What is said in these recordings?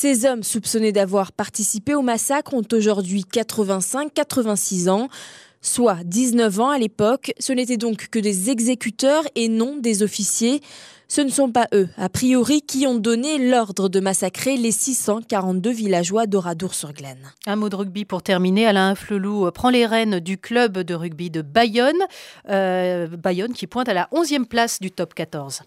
Ces hommes soupçonnés d'avoir participé au massacre ont aujourd'hui 85-86 ans, soit 19 ans à l'époque. Ce n'étaient donc que des exécuteurs et non des officiers. Ce ne sont pas eux, a priori, qui ont donné l'ordre de massacrer les 642 villageois d'Oradour-sur-Glane. Un mot de rugby pour terminer. Alain Flelou prend les rênes du club de rugby de Bayonne. Bayonne qui pointe à la 11e place du top 14.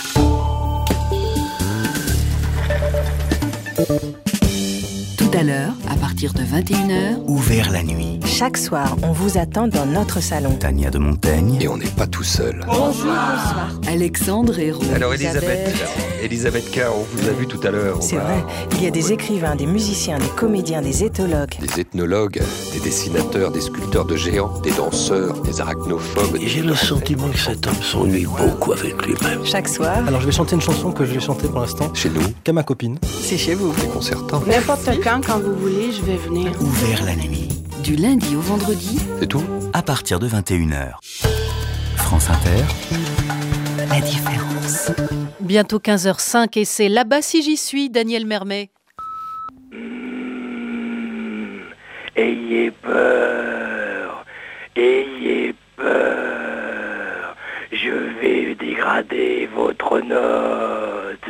Tout à l'heure, à partir de 21h, Ouvert la nuit. Chaque soir, on vous attend dans notre salon. Tania de Montaigne. Et on n'est pas tout seul. Bonjour, bonsoir. Alexandre Hérault. Alors Elisabeth K, on vous a vu tout à l'heure. C'est vrai, il y a des écrivains, des musiciens, des comédiens, des éthologues. Des ethnologues, des dessinateurs, des sculpteurs de géants, des danseurs, des arachnophobes. Et j'ai le sentiment que cet homme s'ennuie beaucoup avec lui-même. Chaque soir, Alors je vais chanter une chanson que je vais chanter pour l'instant. Chez nous, Qu'à ma copine. c'est chez vous. déconcertant. N'importe quand vous voulez, je vais venir. Ouvert la nuit. Du lundi au vendredi, C'est tout ? À partir de 21h. France Inter. La différence. Bientôt 15h05 et c'est là-bas si j'y suis, Daniel Mermet. Ayez peur. Ayez peur. Je vais dégrader votre note.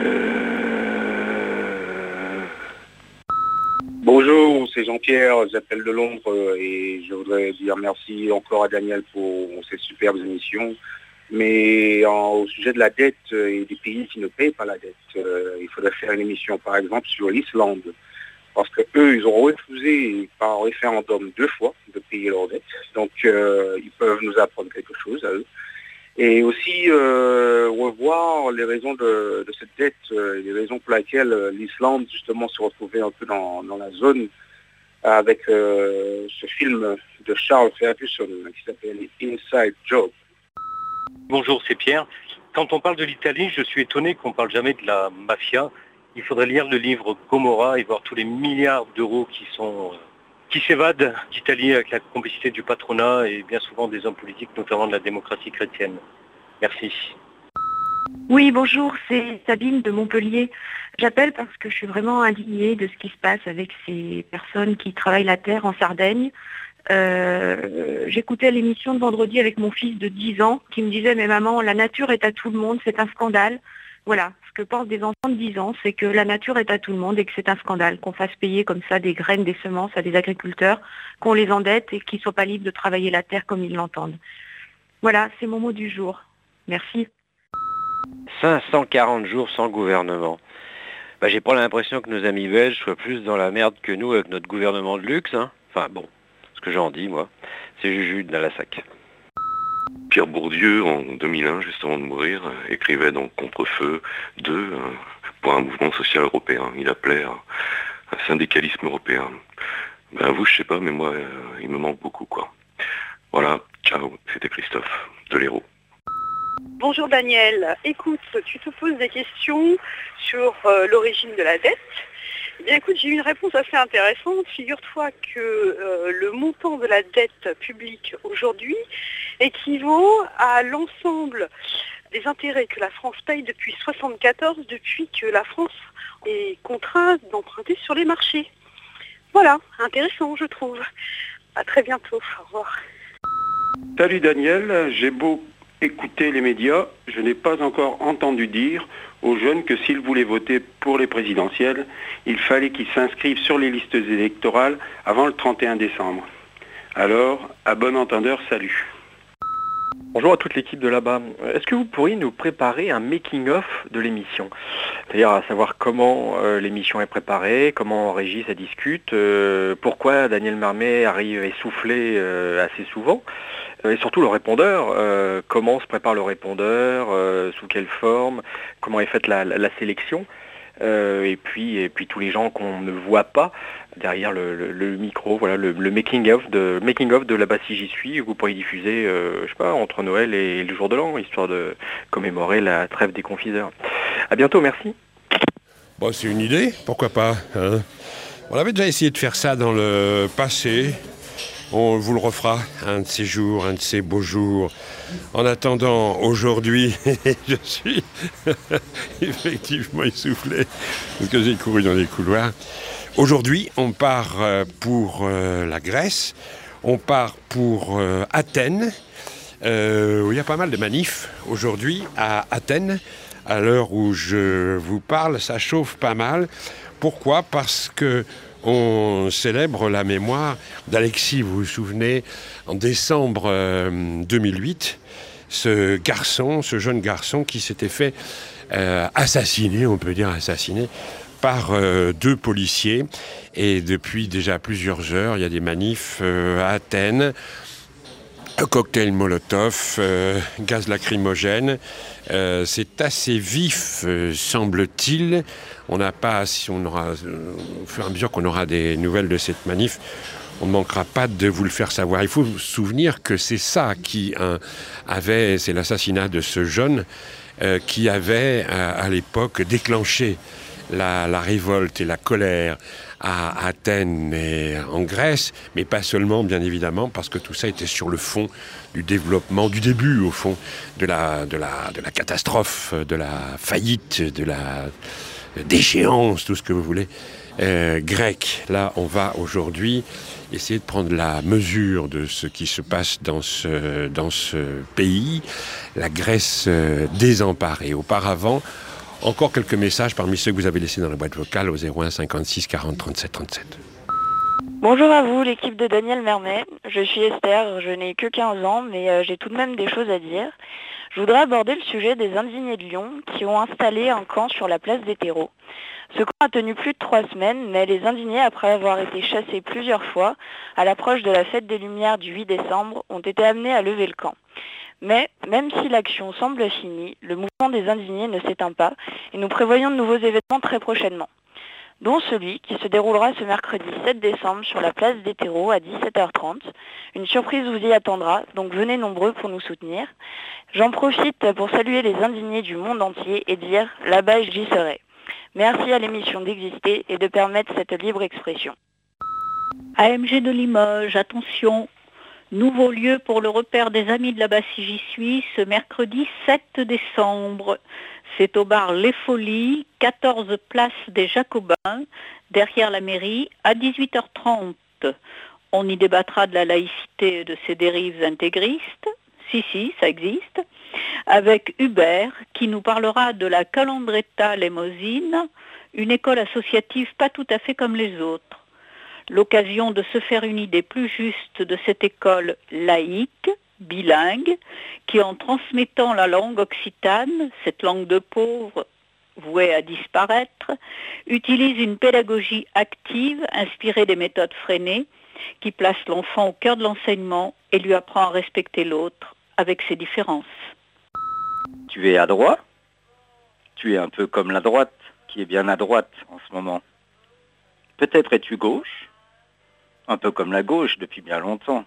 Bonjour, c'est Jean-Pierre, j'appelle de Londres et je voudrais dire merci encore à Daniel pour ces superbes émissions. Mais au sujet de la dette et des pays qui ne payent pas la dette, il faudrait faire une émission par exemple sur l'Islande. Parce qu'eux, ils ont refusé par référendum 2 fois de payer leur dette. Donc ils peuvent nous apprendre quelque chose à eux. Et aussi revoir les raisons de cette dette, les raisons pour lesquelles l'Islande justement se retrouvait un peu dans la zone avec ce film de Charles Ferguson qui s'appelle Inside Job. Bonjour, c'est Pierre. Quand on parle de l'Italie, je suis étonné qu'on ne parle jamais de la mafia. Il faudrait lire le livre Gomorra et voir tous les milliards d'euros qui s'évadent d'Italie avec la complicité du patronat et bien souvent des hommes politiques, notamment de la démocratie chrétienne. Merci. Oui, bonjour, c'est Sabine de Montpellier. J'appelle parce que je suis vraiment indignée de ce qui se passe avec ces personnes qui travaillent la terre en Sardaigne. J'écoutais l'émission de vendredi avec mon fils de 10 ans qui me disait « Mais maman, la nature est à tout le monde, c'est un scandale ». Voilà, ce que pensent des enfants de 10 ans, c'est que la nature est à tout le monde et que c'est un scandale, qu'on fasse payer comme ça des graines, des semences à des agriculteurs, qu'on les endette et qu'ils ne soient pas libres de travailler la terre comme ils l'entendent. Voilà, c'est mon mot du jour. Merci. 540 jours sans gouvernement. J'ai pas l'impression que nos amis belges soient plus dans la merde que nous avec notre gouvernement de luxe. Enfin bon, ce que j'en dis moi, c'est Juju de Nalassac. Pierre Bourdieu, en 2001, juste avant de mourir, écrivait donc Contre-feu 2 pour un mouvement social européen. Il appelait un syndicalisme européen. Vous, je sais pas, mais moi, il me manque beaucoup, quoi. Voilà, ciao, c'était Christophe de l'Hérault. Bonjour Daniel, écoute, tu te poses des questions sur l'origine de la dette. Eh bien écoute, j'ai eu une réponse assez intéressante. Figure-toi que le montant de la dette publique aujourd'hui équivaut à l'ensemble des intérêts que la France paye depuis 1974, depuis que la France est contrainte d'emprunter sur les marchés. Voilà, intéressant je trouve. À très bientôt, au revoir. Salut Daniel, j'ai beau écouter les médias, je n'ai pas encore entendu dire aux jeunes que s'ils voulaient voter pour les présidentielles, il fallait qu'ils s'inscrivent sur les listes électorales avant le 31 décembre. Alors, à bon entendeur, salut. Bonjour à toute l'équipe de là-bas. Est-ce que vous pourriez nous préparer un making-of de l'émission ? C'est-à-dire à savoir comment l'émission est préparée, comment Régis ça discute, pourquoi Daniel Mermet arrive essoufflé assez souvent, et surtout le répondeur, comment se prépare le répondeur, sous quelle forme, comment est faite la sélection, et puis tous les gens qu'on ne voit pas derrière le micro, voilà le making-of de là-bas si j'y suis, vous pourriez diffuser, je sais pas, entre Noël et le jour de l'an, histoire de commémorer la trêve des confiseurs. À bientôt, merci. Bon, c'est une idée, pourquoi pas, hein. On avait déjà essayé de faire ça dans le passé. On vous le refera un de ces jours, un de ces beaux jours. En attendant, aujourd'hui, je suis effectivement essoufflé parce que j'ai couru dans les couloirs. Aujourd'hui, on part pour la Grèce, on part pour Athènes, où il y a pas mal de manifs aujourd'hui à Athènes. À l'heure où je vous parle, ça chauffe pas mal. Pourquoi ? Parce que on célèbre la mémoire d'Alexis, vous vous souvenez, en décembre 2008, ce jeune garçon qui s'était fait assassiner, on peut dire assassiner, par deux policiers. Et depuis déjà plusieurs heures, il y a des manifs à Athènes, cocktail Molotov, gaz lacrymogène. C'est assez vif, semble-t-il. On n'a pas, si on aura, au fur et à mesure qu'on aura des nouvelles de cette manif, on ne manquera pas de vous le faire savoir. Il faut se souvenir que c'est ça qui c'est l'assassinat de ce jeune qui avait à l'époque déclenché la révolte et la colère à Athènes et en Grèce, mais pas seulement, bien évidemment, parce que tout ça était sur le fond du développement, du début, au fond, de la catastrophe, de la faillite, de la déchéance, tout ce que vous voulez, grecque. Là, on va aujourd'hui essayer de prendre la mesure de ce qui se passe dans ce pays, la Grèce désemparée. Auparavant, encore quelques messages parmi ceux que vous avez laissés dans la boîte vocale au 01 56 40 37 37. Bonjour à vous, l'équipe de Daniel Mermet. Je suis Esther, je n'ai que 15 ans, mais j'ai tout de même des choses à dire. Je voudrais aborder le sujet des indignés de Lyon qui ont installé un camp sur la place des terreaux. Ce camp a tenu plus de 3 semaines, mais les indignés, après avoir été chassés plusieurs fois, à l'approche de la fête des Lumières du 8 décembre, ont été amenés à lever le camp. Mais, même si l'action semble finie, le mouvement des indignés ne s'éteint pas et nous prévoyons de nouveaux événements très prochainement, dont celui qui se déroulera ce mercredi 7 décembre sur la place des terreaux à 17h30. Une surprise vous y attendra, donc venez nombreux pour nous soutenir. J'en profite pour saluer les indignés du monde entier et dire « là-bas j'y serai ». Merci à l'émission d'exister et de permettre cette libre expression. AMG de Limoges, attention, nouveau lieu pour le repère des amis de là-bas si j'y suis, ce mercredi 7 décembre. C'est au bar Les Folies, 14 place des Jacobins, derrière la mairie, à 18h30. On y débattra de la laïcité et de ses dérives intégristes. Si, ça existe. Avec Hubert, qui nous parlera de la Calandreta Lémosine, une école associative pas tout à fait comme les autres. L'occasion de se faire une idée plus juste de cette école laïque, bilingue, qui en transmettant la langue occitane, cette langue de pauvres vouée à disparaître, utilise une pédagogie active inspirée des méthodes Freinet, qui place l'enfant au cœur de l'enseignement et lui apprend à respecter l'autre avec ses différences. Tu es à droite, tu es un peu comme la droite, qui est bien à droite en ce moment. Peut-être es-tu gauche, un peu comme la gauche depuis bien longtemps.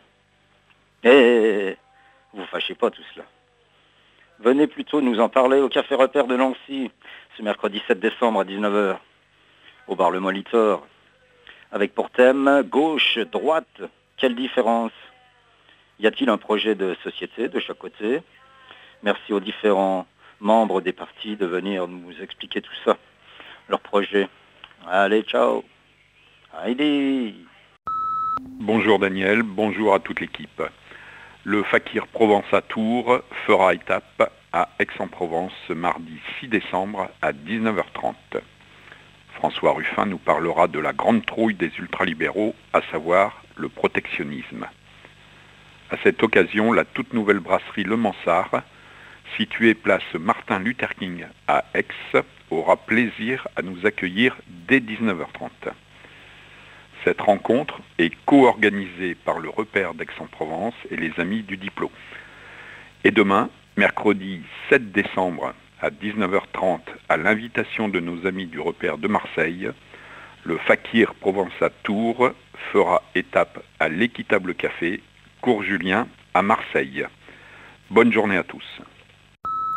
Vous fâchez pas tout cela. Venez plutôt nous en parler au Café Repère de Nancy, ce mercredi 7 décembre à 19h, au bar Le Molitor, avec pour thème gauche, droite, quelle différence? Y a-t-il un projet de société de chaque côté? Merci aux différents membres des partis de venir nous expliquer tout ça, leur projet. Allez, ciao. Heidi. Bonjour Daniel, bonjour à toute l'équipe. Le Fakir Provence à Tours fera étape à Aix-en-Provence ce mardi 6 décembre à 19h30. François Ruffin nous parlera de la grande trouille des ultralibéraux, à savoir le protectionnisme. À cette occasion, la toute nouvelle brasserie Le Mansart, située place Martin Luther King à Aix, aura plaisir à nous accueillir dès 19h30. Cette rencontre est co-organisée par le Repère d'Aix-en-Provence et les Amis du Diplôme. Et demain, mercredi 7 décembre à 19h30, à l'invitation de nos amis du Repère de Marseille, le Fakir Provence à Tours fera étape à l'Équitable Café, Cours Julien à Marseille. Bonne journée à tous.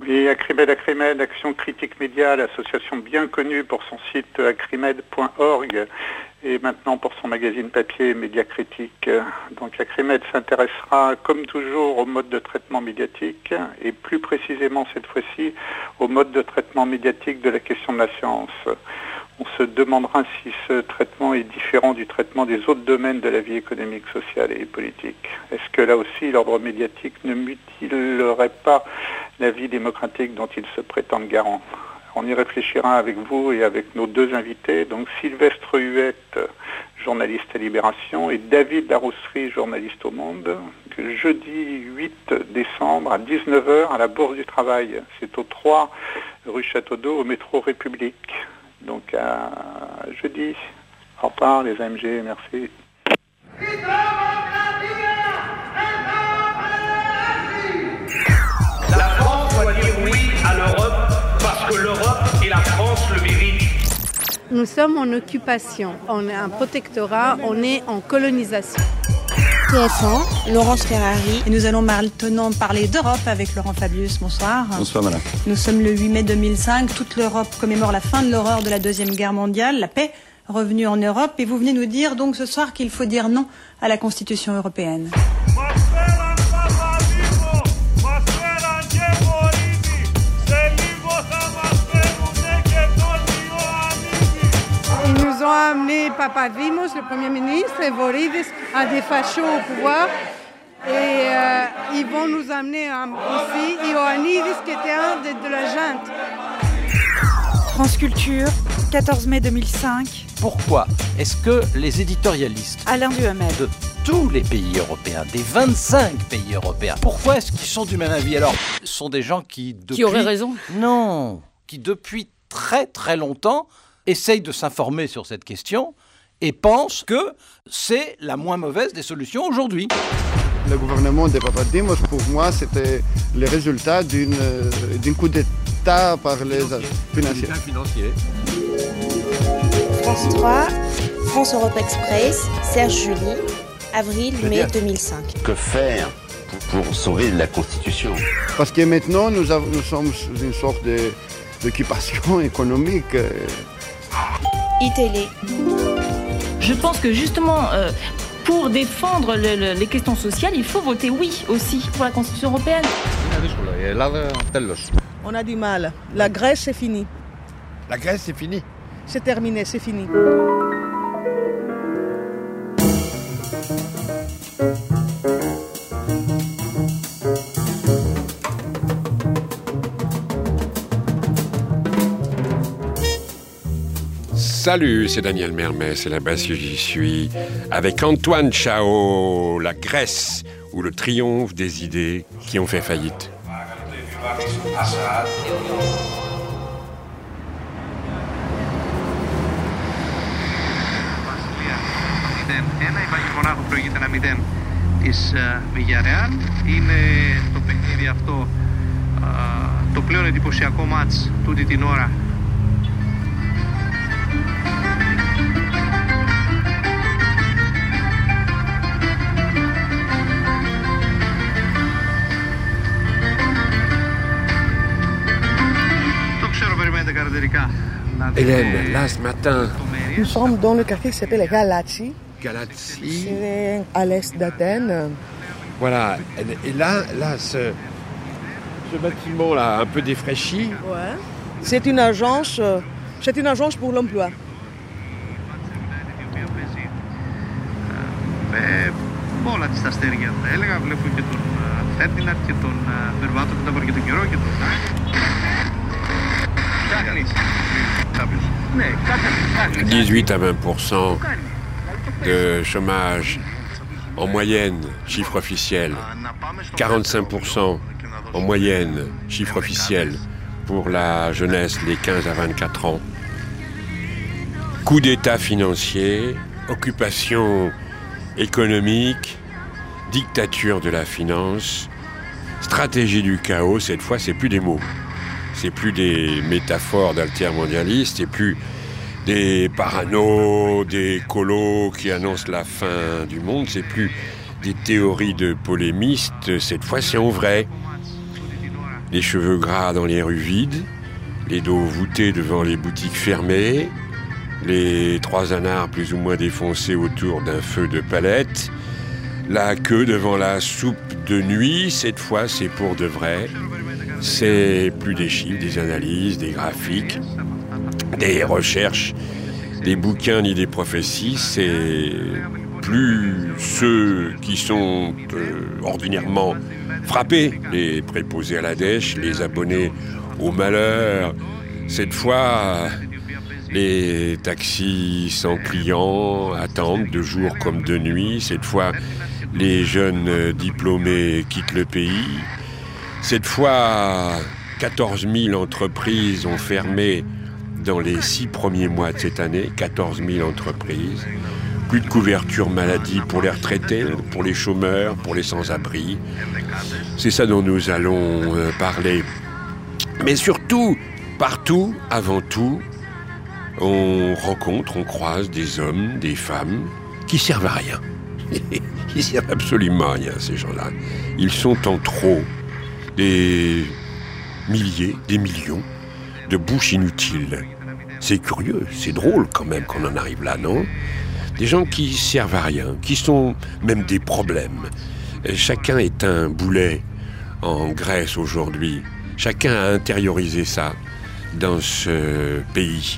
Oui, Acrimed, Action Critique Média, l'association bien connue pour son site acrimed.org et maintenant pour son magazine papier Média Critique. Donc Acrimed s'intéressera comme toujours au mode de traitement médiatique et plus précisément cette fois-ci au mode de traitement médiatique de la question de la science. On se demandera si ce traitement est différent du traitement des autres domaines de la vie économique, sociale et politique. Est-ce que là aussi l'ordre médiatique ne mutilerait pas la vie démocratique dont il se prétend garant? On y réfléchira avec vous et avec nos deux invités, donc Sylvestre Huette, journaliste à Libération, et David Larousserie, journaliste au Monde, jeudi 8 décembre à 19h à la Bourse du Travail. C'est au 3 rue Château d'Eau au métro République. Donc à jeudi. Au revoir les AMG, merci. La France doit dire oui à l'Europe parce que l'Europe et la France le méritent. Nous sommes en occupation, on est un protectorat, on est en colonisation. TF1, Laurence Ferrari. Et nous allons maintenant parler d'Europe avec Laurent Fabius. Bonsoir. Bonsoir, madame. Nous sommes le 8 mai 2005. Toute l'Europe commémore la fin de l'horreur de la Deuxième Guerre mondiale, la paix revenue en Europe. Et vous venez nous dire donc ce soir qu'il faut dire non à la Constitution européenne. Ils nous ont amené Papadimos, le Premier ministre, et Voridis, un des fachos au pouvoir. Et ils vont nous amener aussi Ioannidis, qui était un de la junte. France Culture, 14 mai 2005. Pourquoi est-ce que les éditorialistes Alain Duhamel de tous les pays européens, des 25 pays européens, pourquoi est-ce qu'ils sont du même avis? Alors, ce sont des gens qui depuis... Qui auraient raison? Non, qui depuis très très longtemps essayent de s'informer sur cette question et pensent que c'est la moins mauvaise des solutions aujourd'hui. Le gouvernement de Papadimos, pour moi, c'était le résultat d'un coup d'État par les financiers. France 3, France Europe Express, Serge Julie, avril-mai 2005. Que faire pour sauver la Constitution? Parce que maintenant, nous sommes une sorte d'occupation économique. iTélé. Je pense que justement, pour défendre les questions sociales, il faut voter oui aussi pour la Constitution européenne. On a du mal. La Grèce, c'est fini. La Grèce, c'est fini? C'est terminé, c'est fini. Salut, c'est Daniel Mermet, c'est là-bas si j'y suis, avec Antoine Chao, la Grèce, ou le triomphe des idées qui ont fait faillite. Η Παγή Μονάχου προηγείται 1-0 της Villarreal. Είναι το παιχνίδι αυτό το πλέον εντυπωσιακό μάτς τούτη την ώρα. Το ξέρω, περιμένετε καρτερικά. Hélène, là ce matin. Nous sommes dans le quartier qui s'appelle Galatsi. Galatsi. C'est à l'est d'Athènes. Voilà, et là ce bâtiment-là, un peu défraîchi. Ouais. C'est une agence pour l'emploi. Όλα τις αστέρια θα έλεγα, βλέπω και τον Φέρντιναντ και τον Μπερβάτο που τα πάρει και τον καιρό και τον... Ψάχνεις κάποιος. Ναι, κάτι 18 à 20% de chômage en moyenne, chiffre officiel. 45% en moyenne, chiffre officiel, pour la jeunesse, les 15 à 24 ans. Coup d'État financier, occupation économique, dictature de la finance, stratégie du chaos. Cette fois, c'est plus des mots. C'est plus des métaphores d'altermondialistes, c'est plus des paranos, des colos qui annoncent la fin du monde, c'est plus des théories de polémistes, cette fois c'est en vrai. les cheveux gras dans les rues vides, les dos voûtés devant les boutiques fermées, les 3 anards plus ou moins défoncés autour d'un feu de palette, la queue devant la soupe de nuit. Cette fois, c'est pour de vrai. C'est plus des chiffres, des analyses, des graphiques, des recherches, des bouquins ni des prophéties. C'est plus ceux qui sont ordinairement frappés, les préposés à la dèche, les abonnés au malheur. Cette fois, les taxis sans clients attendent de jour comme de nuit. Cette fois, les jeunes diplômés quittent le pays. Cette fois, 14 000 entreprises ont fermé dans les 6 premiers mois de cette année. 14 000 entreprises. Plus de couverture maladie pour les retraités, pour les chômeurs, pour les sans-abri. C'est ça dont nous allons parler. Mais surtout, partout, avant tout, on rencontre, on croise des hommes, des femmes qui servent à rien. Ils servent absolument à rien, ces gens-là. Ils sont en trop. Des milliers, des millions de bouches inutiles. C'est curieux, c'est drôle quand même qu'on en arrive là, non ? Des gens qui servent à rien, qui sont même des problèmes. Chacun est un boulet en Grèce aujourd'hui. Chacun a intériorisé ça dans ce pays.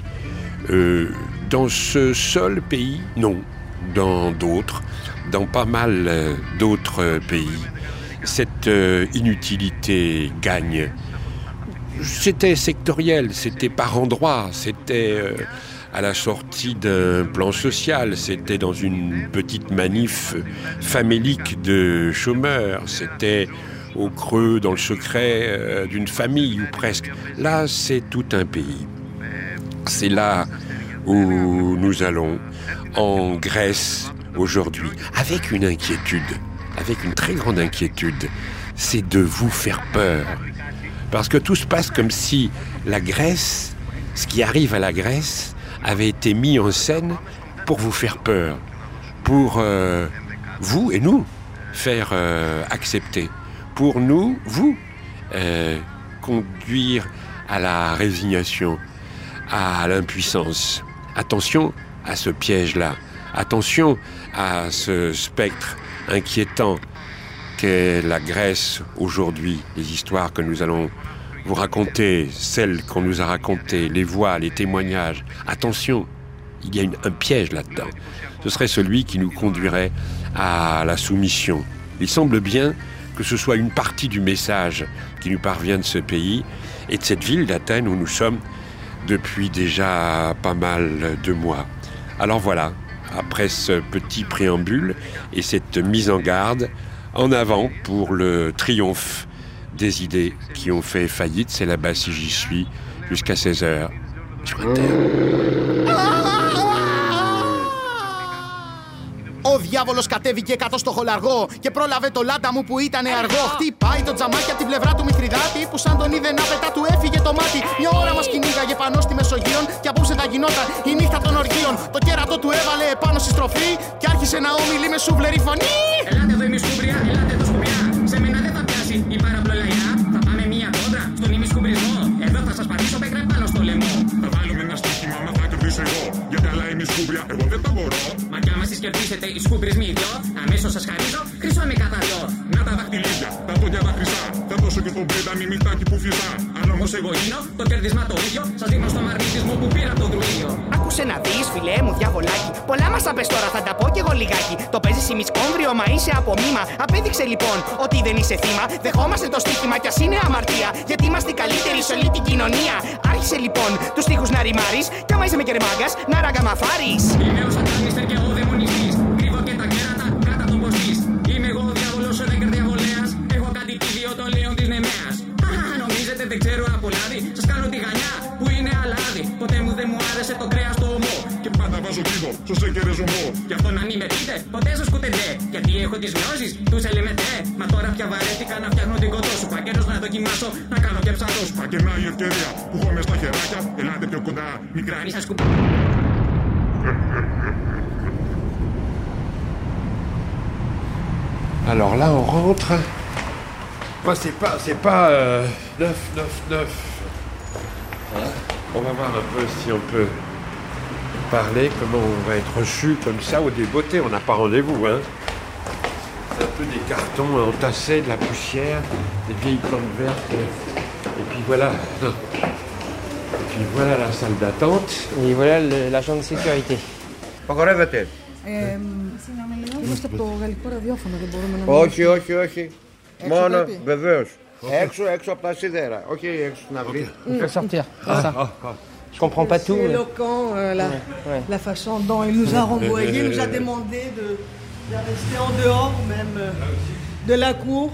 Dans ce seul pays, non. Dans d'autres, dans pas mal d'autres pays, cette inutilité gagne. C'était sectoriel, c'était par endroits, c'était à la sortie d'un plan social, c'était dans une petite manif famélique de chômeurs, c'était au creux, dans le secret d'une famille ou presque. Là, c'est tout un pays. C'est là où nous allons, en Grèce, aujourd'hui, avec une inquiétude, avec une très grande inquiétude, c'est de vous faire peur. Parce que tout se passe comme si la Grèce, ce qui arrive à la Grèce, avait été mis en scène pour vous faire peur, pour vous et nous faire accepter, pour nous, vous, conduire à la résignation, à l'impuissance. Attention à ce piège-là, attention à ce spectre inquiétant qu'est la Grèce aujourd'hui, les histoires que nous allons vous raconter, celles qu'on nous a racontées, les voix, les témoignages. Attention, il y a un piège là-dedans. Ce serait celui qui nous conduirait à la soumission. Il semble bien que ce soit une partie du message qui nous parvient de ce pays et de cette ville d'Athènes où nous sommes depuis déjà pas mal de mois. Alors voilà, après ce petit préambule et cette mise en garde, en avant pour le triomphe des idées qui ont fait faillite. C'est là-bas si j'y suis, jusqu'à 16h, sur Inter. Ο διάβολος κατέβηκε κάτω στο χολαργό και πρόλαβε το λάτα μου που ήταν αργό. Χτυπάει το τζαμάκι από την πλευρά του Μηθριδάτη που σαν τον είδε να πετά του έφυγε το μάτι. Μια ώρα μας κυνήγαγε πάνω στη Μεσογείων και απόψε θα γινόταν η νύχτα των οργείων. Το κέρατο του έβαλε επάνω στη στροφή και άρχισε να ομιλεί με σούβλερη φωνή. Ελάτε εδώ ημισκούμπρια, ελάτε εδώ σκουμπριά. Σε μένα δεν θα πιάσει η παραπλολαϊά. Θα πάμε μια κόντρα στον ημισκουμπρισμό. Εδώ θα σας πατήσω πέκρα πάνω στο λαιμό. Θα βάλουμε ένα στοίχημα, μα θα κερδίσω εγώ. Γιατί αλλά ημισκούμπρια, εγώ δεν τα μπορώ. Μα κι άμα εσείς κερδίσετε οι σκουμπρισμοί δυο, αμέσως σας χαρίζω χρυσό με καθαριό. Να τα δαχτυλίδια, τα πόδια τα χρυσά. Θα δώσω και στον πέντα μη μυθάκι που φυσά. Αν όμως εγώ γίνω το κέρδισμα το ίδιο, σας δίνω στο μαγνητισμό που πήρα το δρουίδιο. Άκουσε να δεις φίλε μου διαβολάκι. Πολλά μας τα πες τώρα, θα τα πω κι εγώ λιγάκι. Το παίζεις ημισκόμβριο, μα είσαι απομήμα. Απέδειξε λοιπόν ότι δεν είσαι θύμα. Δεχόμαστε το στοίχημα κι ας είναι αμαρτία. Γιατί είμαστε οι καλύτεροι σε όλη την κοινωνία. Άρχισε λοιπόν τους στίχους να ρημάρεις. Κι άμα είσαι με κερμάγκας, να ραγκαμαφάρεις. Είμαι ο σατανίστερ και ο δαιμονιστής. Κρύβω και τα κέρατα κάτω τον ποστής. Είμαι εγώ ο διάβολος, ο δέκερ διαβολέας. Έχω κάτι τίδιο το λέον της Νεμέας. Νομίζετε δεν ξέρω από λάδι. Σας κάνω τη γανιά που είναι αλάδι. Ποτέ μου δεν μου άρεσε το κρέας στο ομό. Και πάντα βάζω κύβο στο σέκερε ζωμό. Γι' αυτό να μην με πείτε, ποτέ σας κουτεντέ. Γιατί έχω τις γνώσεις, τους ελεμετέ. Μα τώρα πια βαρέθηκα να φτιάχνω την κοτόσουπα. Καιρός να δοκιμάσω, να κάνω και ψαρόσουπα. Και να η ευκαιρία που έχω μες στα χεράκια. Ελάτε πιο κοντά, μικρά μη σας Alors là, on rentre Moi, c'est pas 9. Hein? On va voir un peu si on peut parler, comment on va être reçu comme ça au débeauté. On n'a pas rendez-vous, hein. C'est un peu des cartons entassés, de la poussière, des vieilles plantes vertes. Et puis voilà. Et puis voilà la salle d'attente. Et voilà l'agent de sécurité. Απαγορεύεται. Είμαστε από το γαλλικό ραδιόφωνο, δεν μπορούμε να... Όχι. Μόνο, βεβαίως. Έξω από τα σίδερα. Όχι έξω στην αυλή. On peut sortir. Je comprends pas tout. C'est éloquent, la façon dont il nous a renvoyés, il nous a demandé de rester en dehors même de la cour.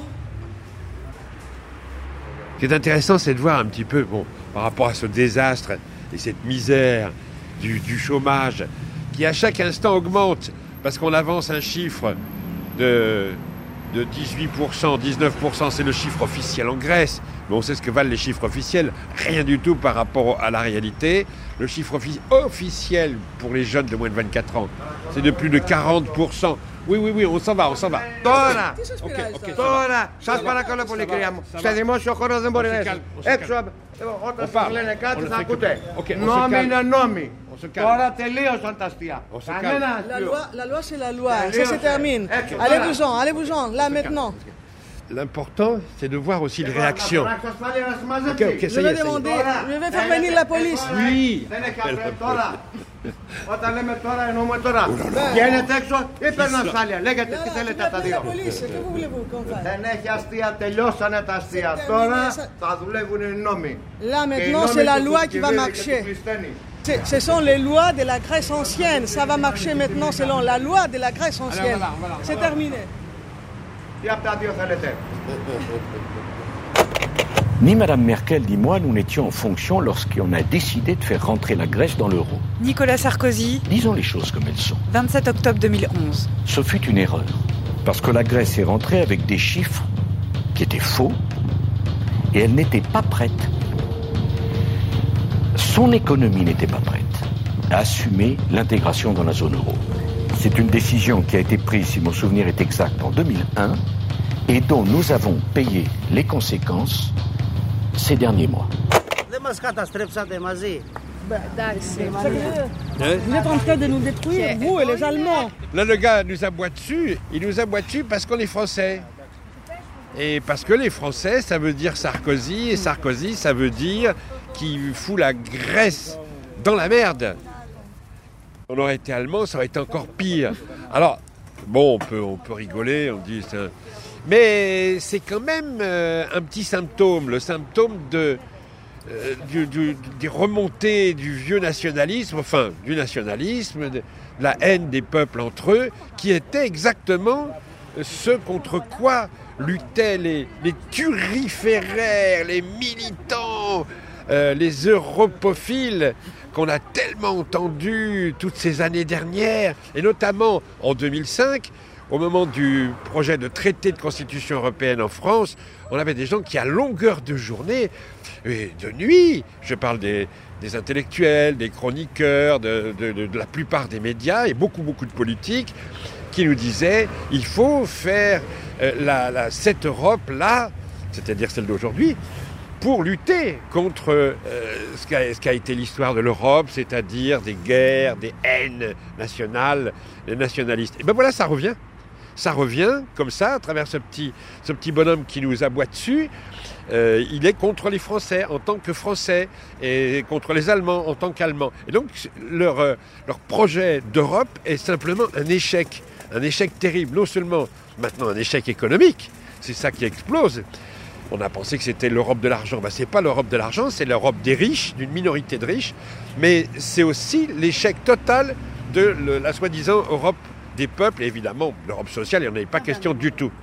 Ce qui est intéressant, c'est de voir un petit peu, par rapport à ce désastre et cette misère du chômage, qui à chaque instant augmente, parce qu'on avance un chiffre de 18%, 19%, c'est le chiffre officiel en Grèce, mais on sait ce que valent les chiffres officiels, rien du tout par rapport à la réalité. Le chiffre officiel pour les jeunes de moins de 24 ans, c'est de plus de 40%. Oui, on s'en va. Τώρα, σας παρακαλώ πολύ κυρία μου, σε δημόσιο χώρο δεν μπορεί να είσαι. Έξω, όταν σας λένε κάτι θα ακούτε. Νόμοι είναι νόμοι. Τώρα τελείωσαν τα αστεία. La loi, c'est la loi. Ça se termine. Allez-vous-en, là maintenant. L'important, c'est de voir aussi les réactions. Je vais demander, je vais faire venir la police. Oui. Όταν λέμε τώρα, εννοούμε τώρα. Βγαίνετε έξω ή παίρνω ασφάλεια. Λέγατε τι θέλετε τα δύο. Δεν έχει αστεία, τελειώσανε τα αστεία. Τώρα θα δουλεύουν οι νόμοι. Là maintenant, c'est la loi qui va marcher. Ce sont les lois de la Grèce ancienne. Ça va marcher maintenant selon la loi de la Grèce ancienne. C'est terminé. Τι από τα δύο θέλετε. Ni Mme Merkel ni moi, nous n'étions en fonction lorsqu'on a décidé de faire rentrer la Grèce dans l'euro. Nicolas Sarkozy. Disons les choses comme elles sont. 27 octobre 2011. Ce fut une erreur, parce que la Grèce est rentrée avec des chiffres qui étaient faux, et elle n'était pas prête. Son économie n'était pas prête à assumer l'intégration dans la zone euro. C'est une décision qui a été prise, si mon souvenir est exact, en 2001, et dont nous avons payé les conséquences ces derniers mois. Vous êtes en train de nous détruire, vous et les Allemands. Là, le gars nous aboie dessus. Il nous aboie dessus parce qu'on est Français. Et parce que les Français, ça veut dire Sarkozy. Et Sarkozy, ça veut dire qu'il fout la Grèce dans la merde. On aurait été allemand, ça aurait été encore pire. Alors, on peut rigoler, on dit... Mais c'est quand même un petit symptôme, le symptôme des remontées du vieux nationalisme, du nationalisme, de la haine des peuples entre eux, qui était exactement ce contre quoi luttaient les turiféraires, les militants, les europophiles qu'on a tellement entendus toutes ces années dernières, et notamment en 2005, au moment du projet de traité de constitution européenne en France, on avait des gens qui, à longueur de journée et de nuit, je parle des intellectuels, des chroniqueurs, de la plupart des médias et beaucoup de politiques, qui nous disaient il faut faire cette Europe-là, c'est-à-dire celle d'aujourd'hui, pour lutter contre ce qu'a été l'histoire de l'Europe, c'est-à-dire des guerres, des haines nationales, les nationalistes. Et ben voilà, ça revient. Ça revient comme ça, à travers ce petit bonhomme qui nous aboie dessus. Il est contre les Français en tant que Français et contre les Allemands en tant qu'Allemands. Et donc leur projet d'Europe est simplement un échec terrible. Non seulement maintenant un échec économique, c'est ça qui explose. On a pensé que c'était l'Europe de l'argent. C'est pas l'Europe de l'argent, c'est l'Europe des riches, d'une minorité de riches. Mais c'est aussi l'échec total de la soi-disant Europe des peuples. Et évidemment, l'Europe sociale, il n'y en avait pas question du tout.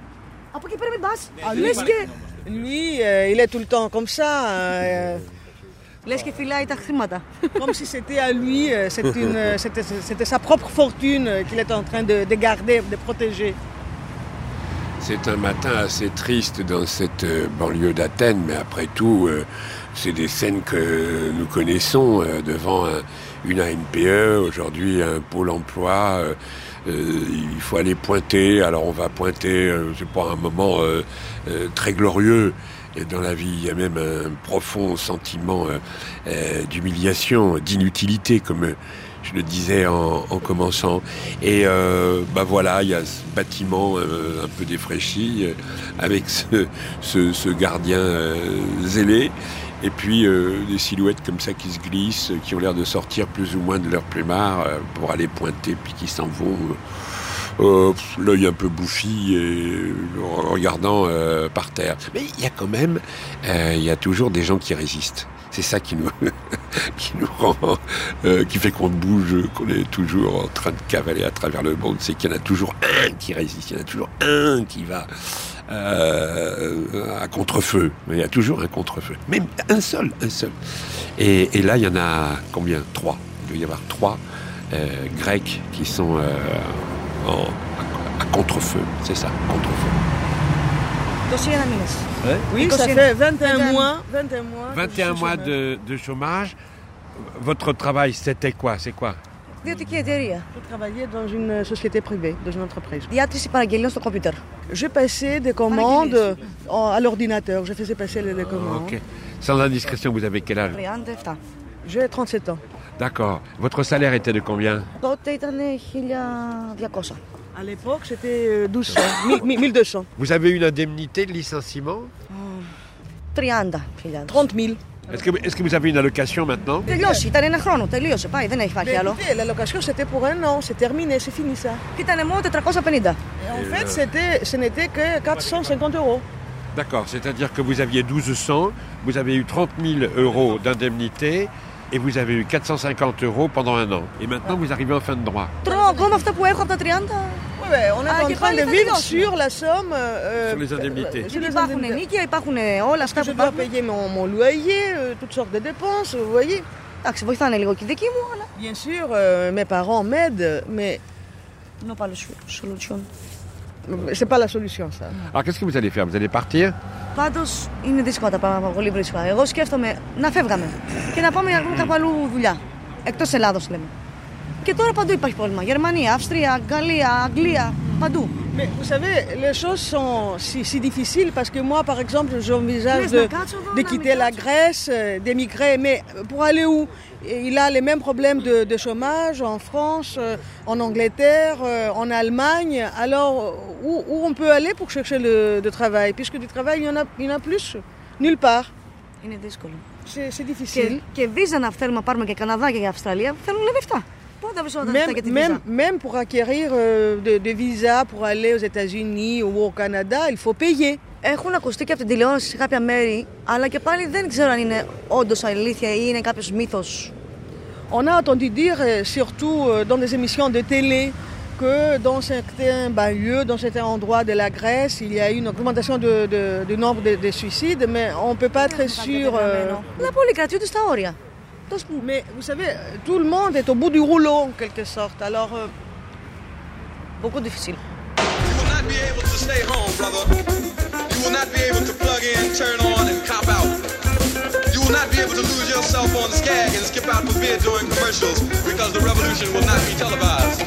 Lui, il est tout le temps comme ça. Comme si c'était à lui, c'était sa propre fortune qu'il était en train de garder, de protéger. C'est un matin assez triste dans cette banlieue d'Athènes, mais après tout, c'est des scènes que nous connaissons devant une ANPE, aujourd'hui un pôle emploi. Il faut aller pointer. Alors on va pointer, c'est pas un moment très glorieux. Et dans la vie, il y a même un profond sentiment d'humiliation, d'inutilité, comme je le disais en commençant. Et voilà, il y a ce bâtiment un peu défraîchi, avec ce gardien zélé. Et puis des silhouettes comme ça qui se glissent, qui ont l'air de sortir plus ou moins de leur plumard pour aller pointer, puis qui s'en vont, l'œil un peu bouffi, et regardant par terre. Mais il y a quand même, il y a toujours des gens qui résistent. C'est ça qui nous, qui nous rend, qui fait qu'on bouge, qu'on est toujours en train de cavaler à travers le monde. C'est qu'il y en a toujours un qui résiste, il y en a toujours un qui va à contre-feu. Il y a toujours un contre-feu. Même un seul. Et là, il y en a combien ? 3. Il doit y avoir 3 Grecs qui sont à contre-feu. C'est ça, contre-feu. 21 μήνες. Oui, ça fait 21 mois. 21 mois de chômage. Votre travail, c'était quoi ? C'est quoi ? Je travaillais dans une société privée, dans une entreprise. Je passais des commandes à l'ordinateur. Je faisais passer les commandes. Ok. Sans indiscrétion, vous avez quel âge ? J'ai 37 ans. D'accord. Votre salaire était de combien ? À l'époque, c'était 1200. Vous avez une indemnité de licenciement ? 30 000. Est-ce que vous avez une allocation maintenant ? L'allocation, c'était pour un an. C'est terminé, c'est fini ça. Et en fait, ce n'était que 450 €. D'accord, c'est-à-dire que vous aviez 1200, vous avez eu 30 000 € d'indemnité et vous avez eu 450 € pendant un an. Et maintenant, vous arrivez en fin de droit. On est en train de vivre sur la somme. Sur les indemnités. Je dois payer mon loyer, toutes sortes de dépenses, vous voyez. Bien sûr, mes parents m'aident, mais c'est pas la solution, ça. Alors, qu'est-ce que vous allez faire ? Vous allez partir ? Πάντως είναι δύσκολα τα πράγματα, πολύ βρίσκω. Εγώ σκέφτομαι να φεύγαμε και να πάμε να βρούμε κάπου αλλού δουλειά. Εκτός Ελλάδος λέμε. Και τώρα παντού υπάρχει πρόβλημα. Γερμανία, Αυστρία, Γαλλία, Αγγλία, παντού. Mais vous savez, les choses sont si difficiles parce que moi, par exemple, j'envisage de quitter la Grèce, d'émigrer. Mais pour aller où ? Il a les mêmes problèmes de chômage en France, en Angleterre, en Allemagne. Alors, où on peut aller pour chercher le travail ? Puisque du travail, il y en a plus, nulle part. C'est difficile. Και βίζα να θέλουμε να πάρουμε και Καναδά και Αυστραλία, θέλουν λεφτά. Même pour acquérir des visas pour aller aux États-Unis ou au Canada, il faut payer. Έχουν ακουστεί και από την τηλεόραση σε κάποια μέρη, αλλά και πάλι δεν ξέρω αν είναι όντως αλήθεια ή είναι κάποιος μύθος. On a entendu dire, surtout dans des émissions de télé, que dans certains banlieues, dans certains endroits de la Grèce, il y a eu une augmentation du nombre de suicides, mais on ne peut pas être sûr. La πολύ κρατιούνται στα όρια. Mais vous savez, tout le monde est au bout du rouleau en quelque sorte, alors beaucoup difficile. You will not be able to stay home, brother. You will not be able to plug in, turn on, and cop out. You will not be able to lose yourself on the skag and skip out for beer during commercials because the revolution will not be televised.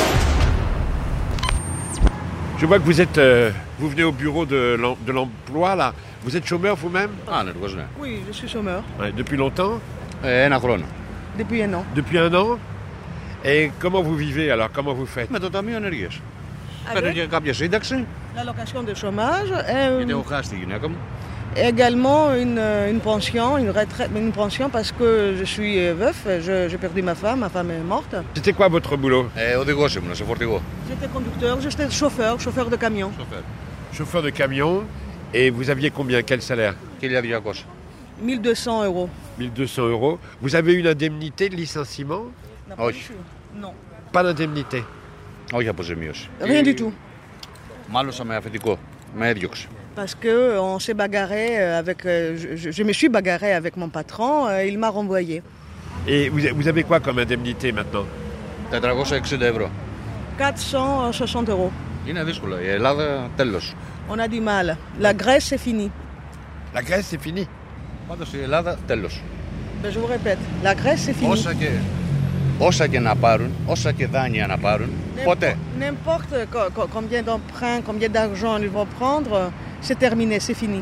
Je vois que vous venez au bureau de l'emploi là. Vous êtes chômeur vous-même ? Oui, je suis chômeur. Ouais, depuis longtemps ? Depuis un an. Depuis un an ? Et comment vous vivez alors ? Comment vous faites ? Με το Ταμείο Ενεργείας. Παίρνω και κάποια σύνταξη. L'allocation de chômage. Γιατί έχω χάσει τη γυναίκα μου. Également une pension, une retraite, une pension parce que je suis veuf, j'ai perdu ma femme est morte. C'était quoi votre boulot ? Οδηγός ήμουν, σε φορτηγό. J'étais conducteur, j'étais chauffeur de camion. Chauffeur de camion. Et vous aviez combien ? Quel salaire ? 1.200. 1.200 €. 1.200 €. Vous avez une indemnité de licenciement ? Όχι. Non. Pas d'indemnité ? Όχι αποζημίωση. Rien du tout. Μάλωσα με αφεντικό. Με έδιωξε. Parce qu'on s'est bagarré avec... Je me suis bagarré avec mon patron, il m'a renvoyé. Et vous avez quoi comme indemnité maintenant ? 460 €. 460 €. Είναι δύσκολο. Η Ελλάδα τέλος. On a du mal. La Grèce, c'est fini. La Grèce, c'est fini ? Πάντως η Ελλάδα τέλος. Ben, je vous répète, la Grèce, c'est fini. Όσα και όσα και να πάρουν, όσα και δάνεια να πάρουν, ποτέ. N'importe combien d'emprunts, combien d'argent ils vont prendre, c'est terminé, c'est fini.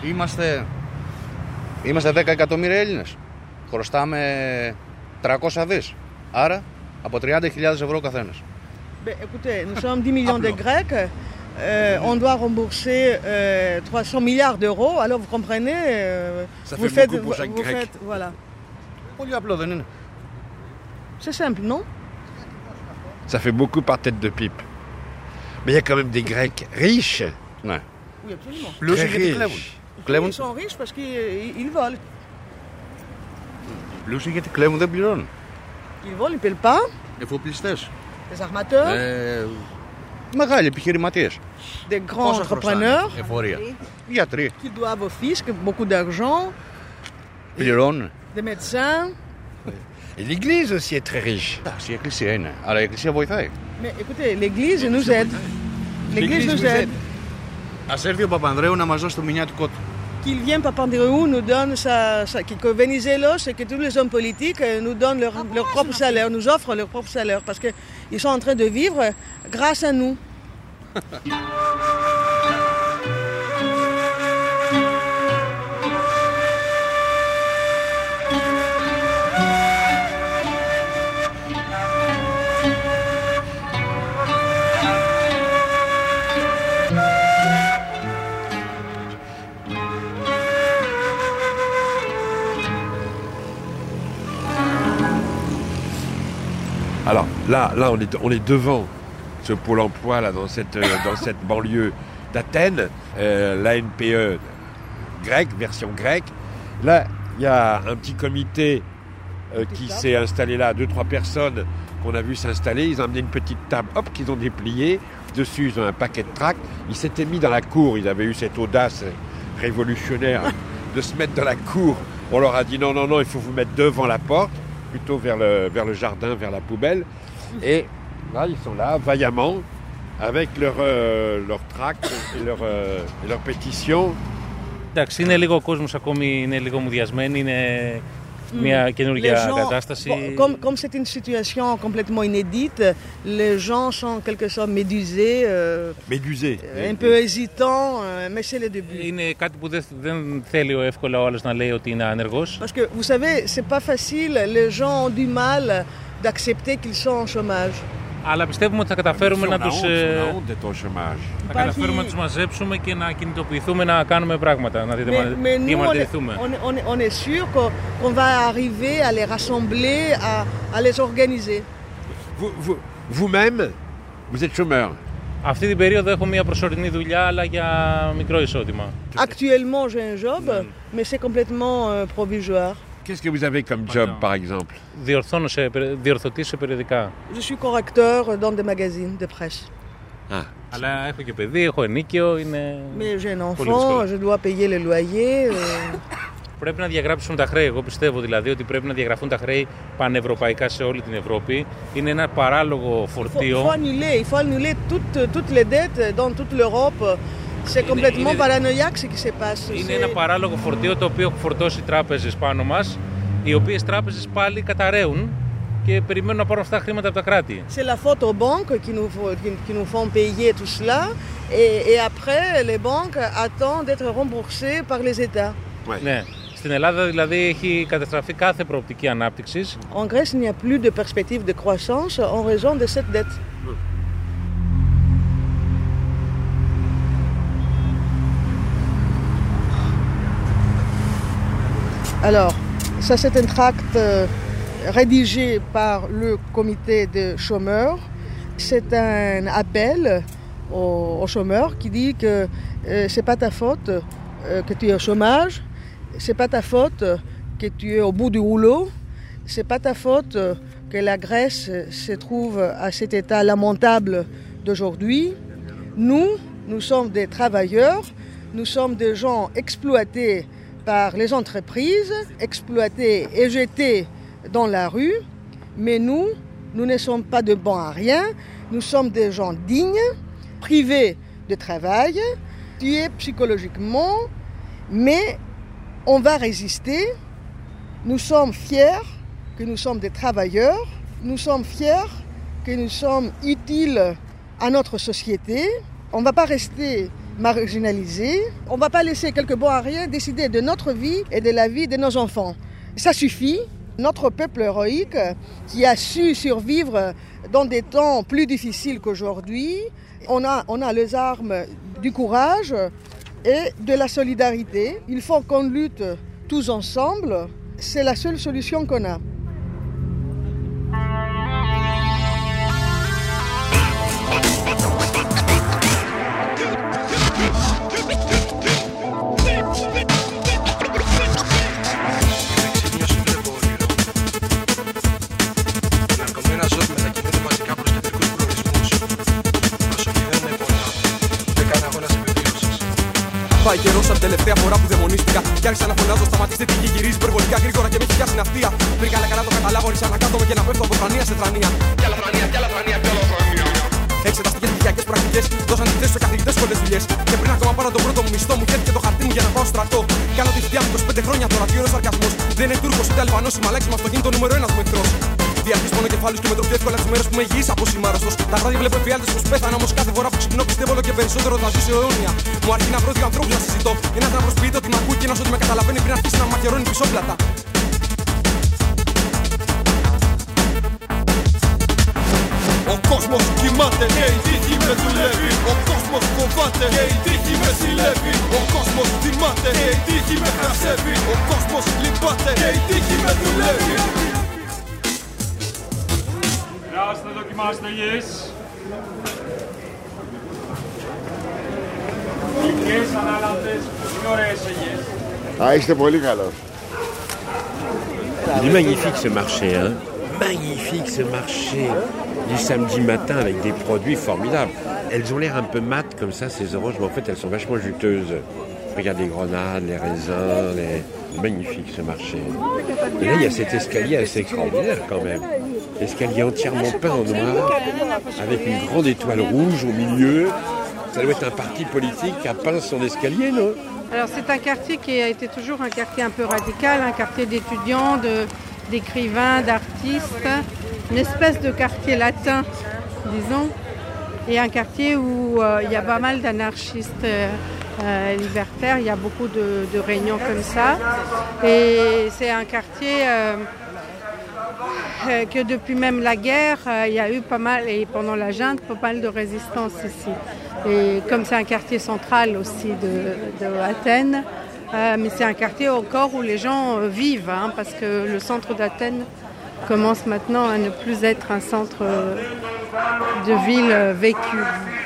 Είμαστε 10 εκατομμύρια Έλληνες. Χρωστάμε 300 δις. Άρα από 30.000 ευρώ καθένας. Écoutez, nous sommes 10 millions de Grecs. On doit rembourser 300 milliards d'euros. Alors vous comprenez, ça vous fait beaucoup pour chaque Grec. Faites, voilà. Πολύ απλό δεν είναι? C'est simple, non? Ça fait beaucoup par tête de pipe. Mais il y a quand même des Grecs riches. Ναι. Oui, absolument. Πλούσιοι γιατί κλέβουν. Ils sont riches parce qu'ils volent. Πλούσιοι γιατί κλέβουν, δεν πληρώνουν. Ils volent, ils ne paient pas. Εφοπλιστές. Les armateurs. Μεγάλοι επιχειρηματίες. Des grands entrepreneurs. Εφορία. Γιατροί. Qui doivent au fisc beaucoup d'argent. Πληρώνουν. Des médecins. Et l'Église aussi est très riche. Η Εκκλησία είναι, αλλά η Εκκλησία βοηθάει. Mais écoutez, l'Église nous aide. L'Église nous aide. Ας έρθει ο Παπανδρέου να μας δώσει το μηνιάτικο του. Qu'il vienne Papandreou nous donne que Venizelos et que tous les hommes politiques nous donnent leur propre salaire, nous offrent leur propre salaire parce qu'ils sont en train de vivre grâce à nous. Alors là on est devant ce pôle emploi là dans cette banlieue d'Athènes, l'ANPE grecque, version grecque. Là il y a un petit comité qui s'est installé là, 2-3 personnes qu'on a vu s'installer. Ils ont amené une petite table, hop, qu'ils ont dépliée. Dessus ils ont un paquet de tracts. Ils s'étaient mis dans la cour. Ils avaient eu cette audace révolutionnaire de se mettre dans la cour. On leur a dit non, il faut vous mettre devant la porte, plutôt vers le jardin, vers la poubelle. Et là, ils sont là, vaillamment, avec leur tract et leur pétition. Εντάξει, είναι λίγο ο κόσμος ακόμη, είναι λίγο μουδιασμένοι, είναι μια καινούργια κατάσταση. Comme c'est une situation complètement inédite, les gens sont en quelque sorte médusés, un peu hésitants, mais c'est le début. Είναι κάτι που δεν θέλει εύκολα ο άλλος να λέει ότι είναι άνεργος. Parce que vous savez, c'est pas facile, les gens ont du mal d'accepter qu'ils sont au chômage. Αλλά πιστεύουμε ότι θα καταφέρουμε να τους μαζέψουμε και να κινητοποιηθούμε να κάνουμε πράγματα, να διαμαρτυρηθούμε. On est sûr qu'on va arriver à les rassembler, à les organiser. Vous-même, vous êtes chômeur. Αυτή την περίοδο έχω μια προσωρινή δουλειά, αλλά για μικρό εισόδημα. Actuellement, j'ai un job, mais c'est complètement provisoire. Qu'est-ce que vous avez comme job, par exemple? Διορθωτής σε περιοδικά. Je suis correcteur dans des magazines de presse. Αλλά έχω και παιδί, έχω ενίκιο, είναι. Mais j'ai un enfant, je dois payer le loyer. Πρέπει να διαγράψουν τα χρέη. Εγώ πιστεύω δηλαδή ότι πρέπει να διαγραφούν τα χρέη πανευρωπαϊκά σε όλη την Ευρώπη. Είναι ένα παράλογο φορτίο. Il faut annuler toutes les dettes dans toute l'Europe. C'est complètement paranoïaque ce qui se passe. Είναι ένα παράλογο φορτίο το οποίο έχουν φορτώσει τράπεζες πάνω μας, οι οποίες τράπεζες πάλι καταραίουν και περιμένουν να πάρουν αυτά τα χρήματα από τα κράτη. C'est la faute aux banques qui nous font payer tout cela et après les banques attendent d'être remboursées par les États. Ναι. Στην Ελλάδα δηλαδή έχει καταστραφεί κάθε προοπτική ανάπτυξης. En Grèce, il n'y a plus de perspective de croissance en raison de cette dette. Alors, ça c'est un tract rédigé par le comité des chômeurs. C'est un appel aux chômeurs qui dit que c'est pas ta faute que tu es au chômage, c'est pas ta faute que tu es au bout du rouleau, c'est pas ta faute que la Grèce se trouve à cet état lamentable d'aujourd'hui. Nous sommes des travailleurs, nous sommes des gens exploités par les entreprises, exploités et jetés dans la rue, mais nous ne sommes pas de bons à rien, nous sommes des gens dignes, privés de travail, tués psychologiquement, mais on va résister, nous sommes fiers que nous sommes des travailleurs Nous sommes fiers que nous sommes utiles à notre société. On ne va pas rester marginalisés. On ne va pas laisser quelques bons à rien décider de notre vie et de la vie de nos enfants. Ça suffit. Notre peuple héroïque qui a su survivre dans des temps plus difficiles qu'aujourd'hui, on a les armes du courage et de la solidarité. Il faut qu'on lutte tous ensemble. C'est la seule solution qu'on a. Πάει καιρός σαν τελευταία φορά που δαιμονίστηκα. Κι άρχισα να φωνάζω, σταματήστε τη γη, γυρίζει υπερβολικά γρήγορα και με έχει πιάσει ναυτία. Πριν καλά το καταλάβω, άρχισα να κάθομαι και να πέφτω από θρανία σε θρανία. Κι άλλα θρανία, κι άλλα θρανία, κι άλλα θρανία. Εξεταστικές πτυχιακές πρακτικές δώσαν τη θέση σε καθηγητές πολλές δουλειές. Και πριν ακόμα πάρω τον πρώτο μου μισθό μου, και το χαρτί μου για να πάω στρατό. Κάνω τη θητεία μου 25 χρόνια τώρα, τι ωραίος σαρκασμός. Δεν είναι Τούρκος ούτε Αλβανός, είμαι αλλάξει με αυτοκίνητο νούμερο 1 μου εχθρός. Διαρκείς πονοκεφάλους και με το πιο εύκολα τις μέρες που είμαι υγιής από σήμαρωστος. Τα βράδια βλέπω εφιάλτες πως πέθανα, όμως κάθε φορά που ξυπνώ πιστεύω όλο και περισσότερο θα ζήσω αιώνια. Μου αρκεί να βρω δύο ανθρώπους να συζητώ. Ένας να προσποιείται ότι μ' ακούει και ένας ότι με καταλαβαίνει πριν αρχίσει να μαχαιρώνει πισόπλατα. Ο κόσμος κοιμάται και η τύχη με δουλεύει. Ο κόσμος φοβάται και η τύχη με συλλεύει. Ο κόσμος θυμάται και η τύχη με κρασεύει. Ο κόσμος λυπάται και η τύχη με δουλεύει. Γεια δοκιμάστε γης. Γλυκές, ανάλαμπτες, είναι ωραίες γης. Α, είστε πολύ καλός. Il est magnifique ce marché, hein. Magnifique ce marché du samedi matin avec des produits formidables. Elles ont l'air un peu mates comme ça, ces oranges, mais en fait elles sont vachement juteuses. Regarde les grenades, les raisins, magnifique ce marché. Et là il y a cet escalier assez extraordinaire quand même. Escalier entièrement peint en noir, avec une grande étoile rouge au milieu. Ça doit être un parti politique qui a peint son escalier, non? Alors c'est un quartier qui a été toujours un quartier un peu radical, un quartier d'étudiants, d'écrivains, d'artistes, une espèce de quartier latin, disons, et un quartier où il y a pas mal d'anarchistes libertaires, il y a beaucoup de réunions comme ça, et c'est un quartier que depuis même la guerre, il y a eu pas mal, et pendant la junte, pas mal de résistance ici. Et comme c'est un quartier central aussi de Athènes, mais c'est un quartier encore où les gens vivent, hein, parce que le centre d'Athènes commence maintenant à ne plus être un centre de ville vécu.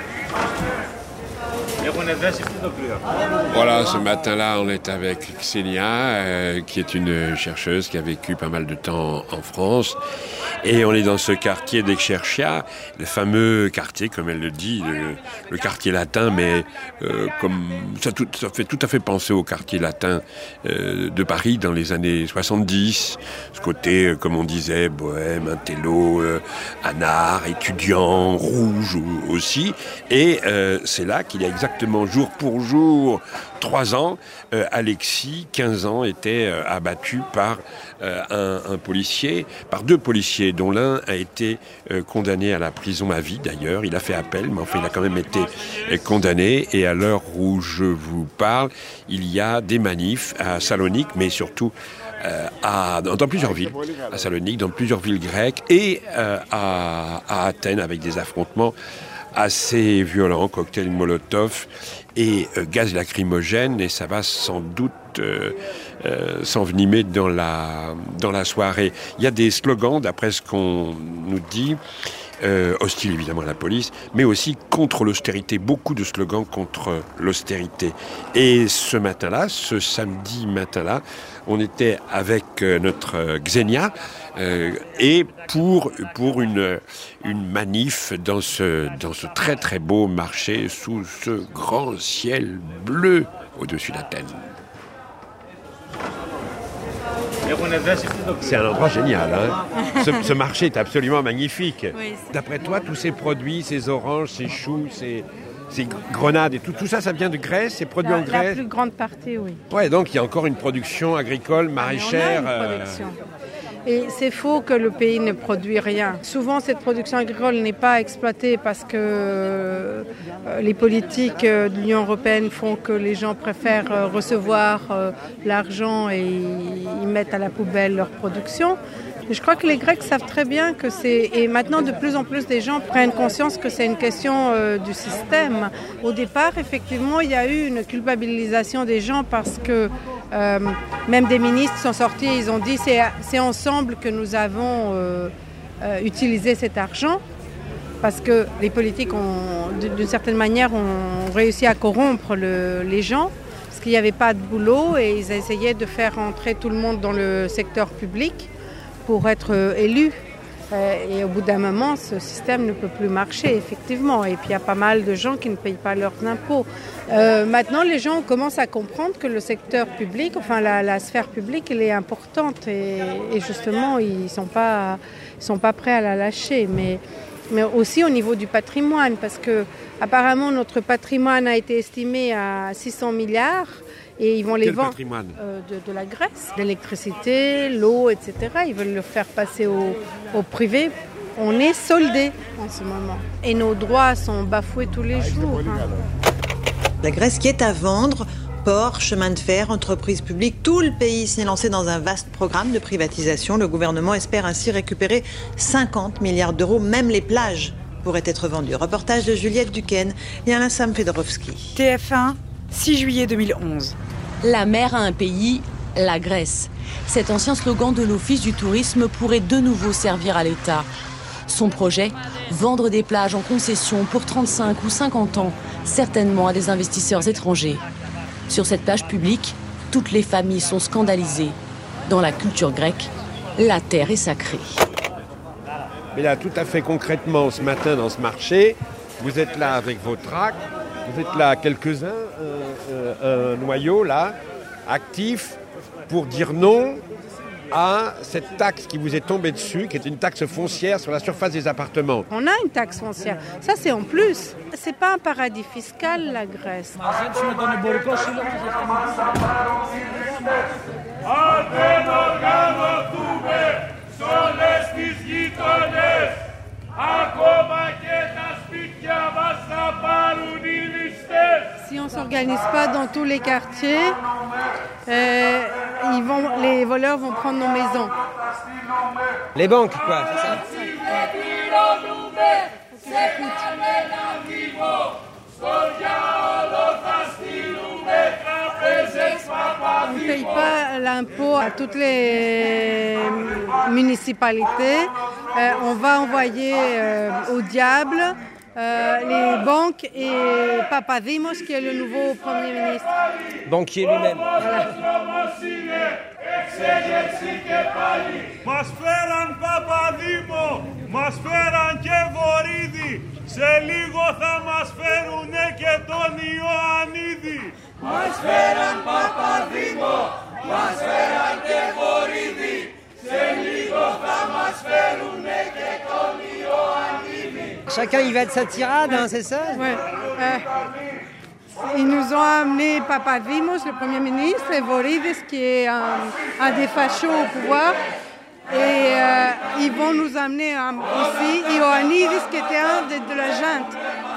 Voilà, ce matin-là, on est avec Xenia, qui est une chercheuse qui a vécu pas mal de temps en France. Et on est dans ce quartier d'Exercia, le fameux quartier, comme elle le dit, le quartier latin, mais comme ça fait tout à fait penser au quartier latin de Paris dans les années 70. Ce côté, comme on disait, bohème, intello, anard, étudiant, rouge aussi. Et c'est là qu'il y a exactement jour pour jour, 3 ans, Alexis, 15 ans, était abattu par un policier, par 2 policiers, dont l'un a été condamné à la prison à vie d'ailleurs. Il a fait appel, mais enfin il a quand même été condamné. Et à l'heure où je vous parle, il y a des manifs à Salonique, mais surtout dans plusieurs villes, à Salonique, dans plusieurs villes grecques, et à Athènes, avec des affrontements assez violents, cocktails Molotov et gaz lacrymogène, et ça va sans doute s'envenimer dans la soirée. Il y a des slogans, d'après ce qu'on nous dit, hostiles évidemment à la police, mais aussi contre l'austérité, beaucoup de slogans contre l'austérité. Et ce matin-là, ce samedi matin-là, on était avec notre Xenia, et pour une manif dans ce très très beau marché sous ce grand ciel bleu au-dessus d'Athènes. C'est un endroit génial, hein. Ce marché est absolument magnifique. Oui, d'après toi, tous ces produits, ces oranges, ces choux, ces grenades et tout ça, ça vient de Grèce, c'est produit en Grèce? La plus grande partie, oui. Ouais, donc il y a encore une production agricole, maraîchère. On a une production. Et c'est faux que le pays ne produit rien. Souvent, cette production agricole n'est pas exploitée parce que les politiques de l'Union européenne font que les gens préfèrent recevoir l'argent et ils mettent à la poubelle leur production. Je crois que les Grecs savent très bien que c'est... Et maintenant, de plus en plus, des gens prennent conscience que c'est une question du système. Au départ, effectivement, il y a eu une culpabilisation des gens parce que même des ministres sont sortis et ils ont dit c'est ensemble que nous avons utilisé cet argent parce que les politiques, d'une certaine manière, ont réussi à corrompre les gens parce qu'il n'y avait pas de boulot et ils essayaient de faire entrer tout le monde dans le secteur public pour être élus. Et au bout d'un moment, ce système ne peut plus marcher, effectivement. Et puis, il y a pas mal de gens qui ne payent pas leurs impôts. Maintenant, les gens commencent à comprendre que le secteur public, enfin la sphère publique, elle est importante. Et justement, ils sont pas prêts à la lâcher. Mais aussi au niveau du patrimoine, parce que apparemment, notre patrimoine a été estimé à 600 milliards. Et ils vont les vendre de la Grèce, l'électricité, l'eau, etc. Ils veulent le faire passer au privé. On est soldés en ce moment. Et nos droits sont bafoués tous les jours. La Grèce qui est à vendre, ports, chemins de fer, entreprises publiques, tout le pays s'est lancé dans un vaste programme de privatisation. Le gouvernement espère ainsi récupérer 50 milliards d'euros. Même les plages pourraient être vendues. Reportage de Juliette Duquesne et Alain Sam-Fedorovski. TF1, 6 juillet 2011. La mer a un pays, la Grèce. Cet ancien slogan de l'Office du tourisme pourrait de nouveau servir à l'État. Son projet, vendre des plages en concession pour 35 ou 50 ans, certainement à des investisseurs étrangers. Sur cette plage publique, toutes les familles sont scandalisées. Dans la culture grecque, la terre est sacrée. Mais là, tout à fait concrètement, ce matin, dans ce marché, vous êtes là avec vos tracts. Vous êtes là quelques-uns, un noyau là, actif, pour dire non à cette taxe qui vous est tombée dessus, qui est une taxe foncière sur la surface des appartements. On a une taxe foncière, ça c'est en plus. C'est pas un paradis fiscal, la Grèce. Si on ne s'organise pas dans tous les quartiers, les voleurs vont prendre nos maisons. Les banques, quoi, c'est ça? On ne paye pas l'impôt à toutes les municipalités. On va envoyer au diable les banques et Papadimos, qui est le nouveau Premier ministre. Banquier lui-même. Voilà. Μας φέραν Παπαδήμο, μας φέραν και Βορίδη. Σε λίγο θα μας φέρουνε και τον Ιωαννίδη. Μας φέραν Παπαδήμο, μας φέραν και Βορίδη. Σε λίγο θα μας φέρουνε και τον Ιωαννίδη. Chacun y va de sa tirade, hein, c'est ça? Ouais. Ils nous ont amené Papadimos, le Premier ministre, et Vorides, qui est un des fachos au pouvoir. Et ils vont nous amener aussi Ioannidis, qui était un de la junte.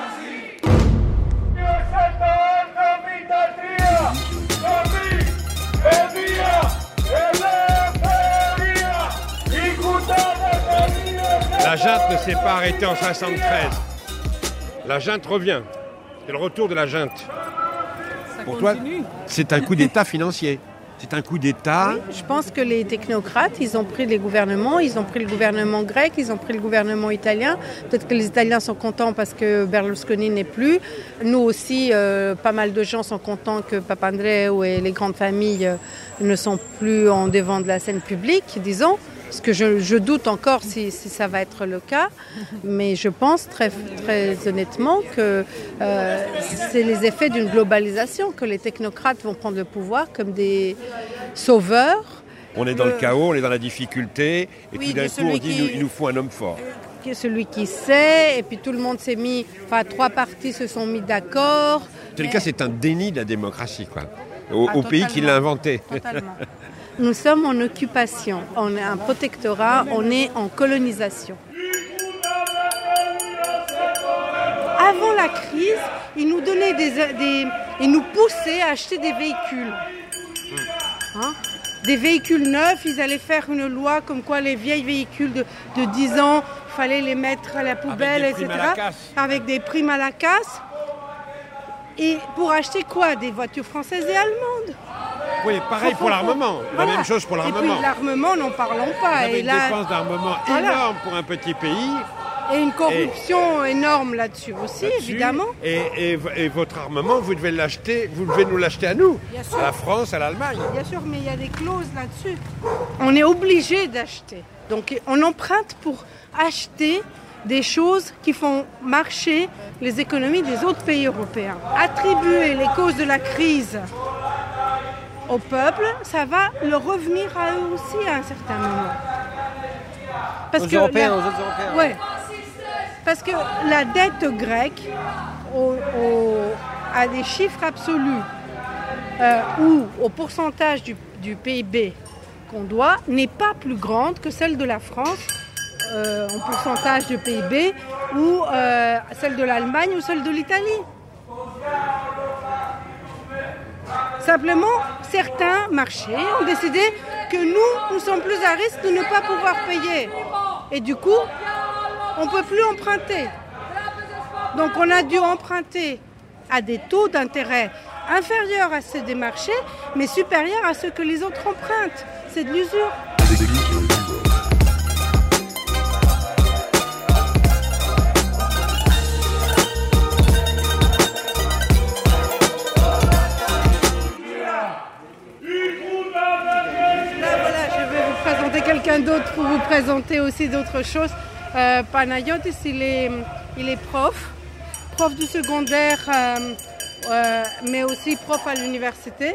La junte ne s'est pas arrêtée en 1973. La junte revient. C'est le retour de la junte. Pour toi, c'est un coup d'État financier. C'est un coup d'État. Oui, je pense que les technocrates, ils ont pris les gouvernements, ils ont pris le gouvernement grec, ils ont pris le gouvernement italien. Peut-être que les Italiens sont contents parce que Berlusconi n'est plus. Nous aussi, pas mal de gens sont contents que Papandreou et les grandes familles ne sont plus en devant de la scène publique, disons. Parce que je doute encore si ça va être le cas, mais je pense très, très honnêtement que c'est les effets d'une globalisation, que les technocrates vont prendre le pouvoir comme des sauveurs. On est dans le chaos, on est dans la difficulté, et oui, tout d'un coup on dit il nous faut un homme fort. Celui qui sait, et puis tout le monde s'est mis, enfin 3 partis se sont mis d'accord. En tous les cas, c'est un déni de la démocratie, quoi, au pays qui l'a inventé. Totalement. Nous sommes en occupation, on est un protectorat, on est en colonisation. Avant la crise, ils nous donnaient ils nous poussaient à acheter des véhicules. Des véhicules neufs, ils allaient faire une loi comme quoi les vieilles véhicules de 10 ans, il fallait les mettre à la poubelle, etc. Avec des primes à la casse. Et pour acheter quoi? Des voitures françaises et allemandes. Oui, pareil pour l'armement. Voilà. La même chose pour l'armement. Et puis l'armement, n'en parlons pas. Vous avez une dépense d'armement énorme pour un petit pays. Et une corruption énorme là-dessus aussi, évidemment. Et votre armement, vous devez l'acheter, vous devez nous l'acheter à nous, à la France, à l'Allemagne. Bien sûr, mais il y a des clauses là-dessus. On est obligé d'acheter. Donc on emprunte pour acheter des choses qui font marcher les économies des autres pays européens. Attribuer les causes de la crise au peuple, ça va leur revenir à eux aussi à un certain moment. Aux autres Européens. Ouais. Parce que la dette grecque a des chiffres absolus ou au pourcentage du PIB qu'on doit n'est pas plus grande que celle de la France en pourcentage du PIB ou celle de l'Allemagne ou celle de l'Italie. Simplement, certains marchés ont décidé que nous sommes plus à risque de ne pas pouvoir payer. Et du coup, on ne peut plus emprunter. Donc on a dû emprunter à des taux d'intérêt inférieurs à ceux des marchés, mais supérieurs à ceux que les autres empruntent. C'est de l'usure. Quelqu'un d'autre pour vous présenter aussi d'autres choses. Panayotis, il est prof du secondaire, mais aussi prof à l'université.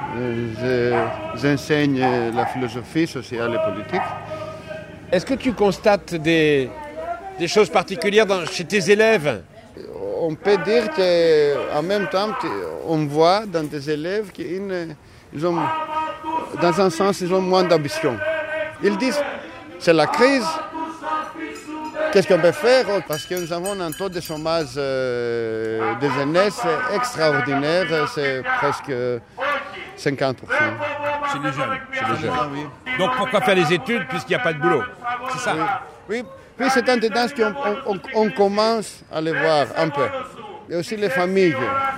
J'enseigne la philosophie sociale et politique. Est-ce que tu constates des choses particulières chez tes élèves? On peut dire qu'en même temps, on voit dans des élèves qu'ils ont, dans un sens, ils ont moins d'ambition. Ils disent, c'est la crise, qu'est-ce qu'on peut faire? Parce que nous avons un taux de chômage de jeunesse extraordinaire, c'est presque 50%. Chez les jeunes. Oui. Donc pourquoi faire les études puisqu'il n'y a pas de boulot? C'est ça? Oui, c'est une tendance qu'on commence à le voir un peu. Et aussi les familles.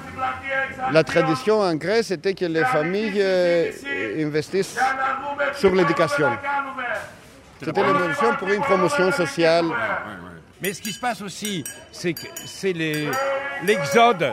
La tradition en Grèce était que les familles investissent sur l'éducation. C'était l'évolution pour une promotion sociale. Mais ce qui se passe aussi, c'est l'exode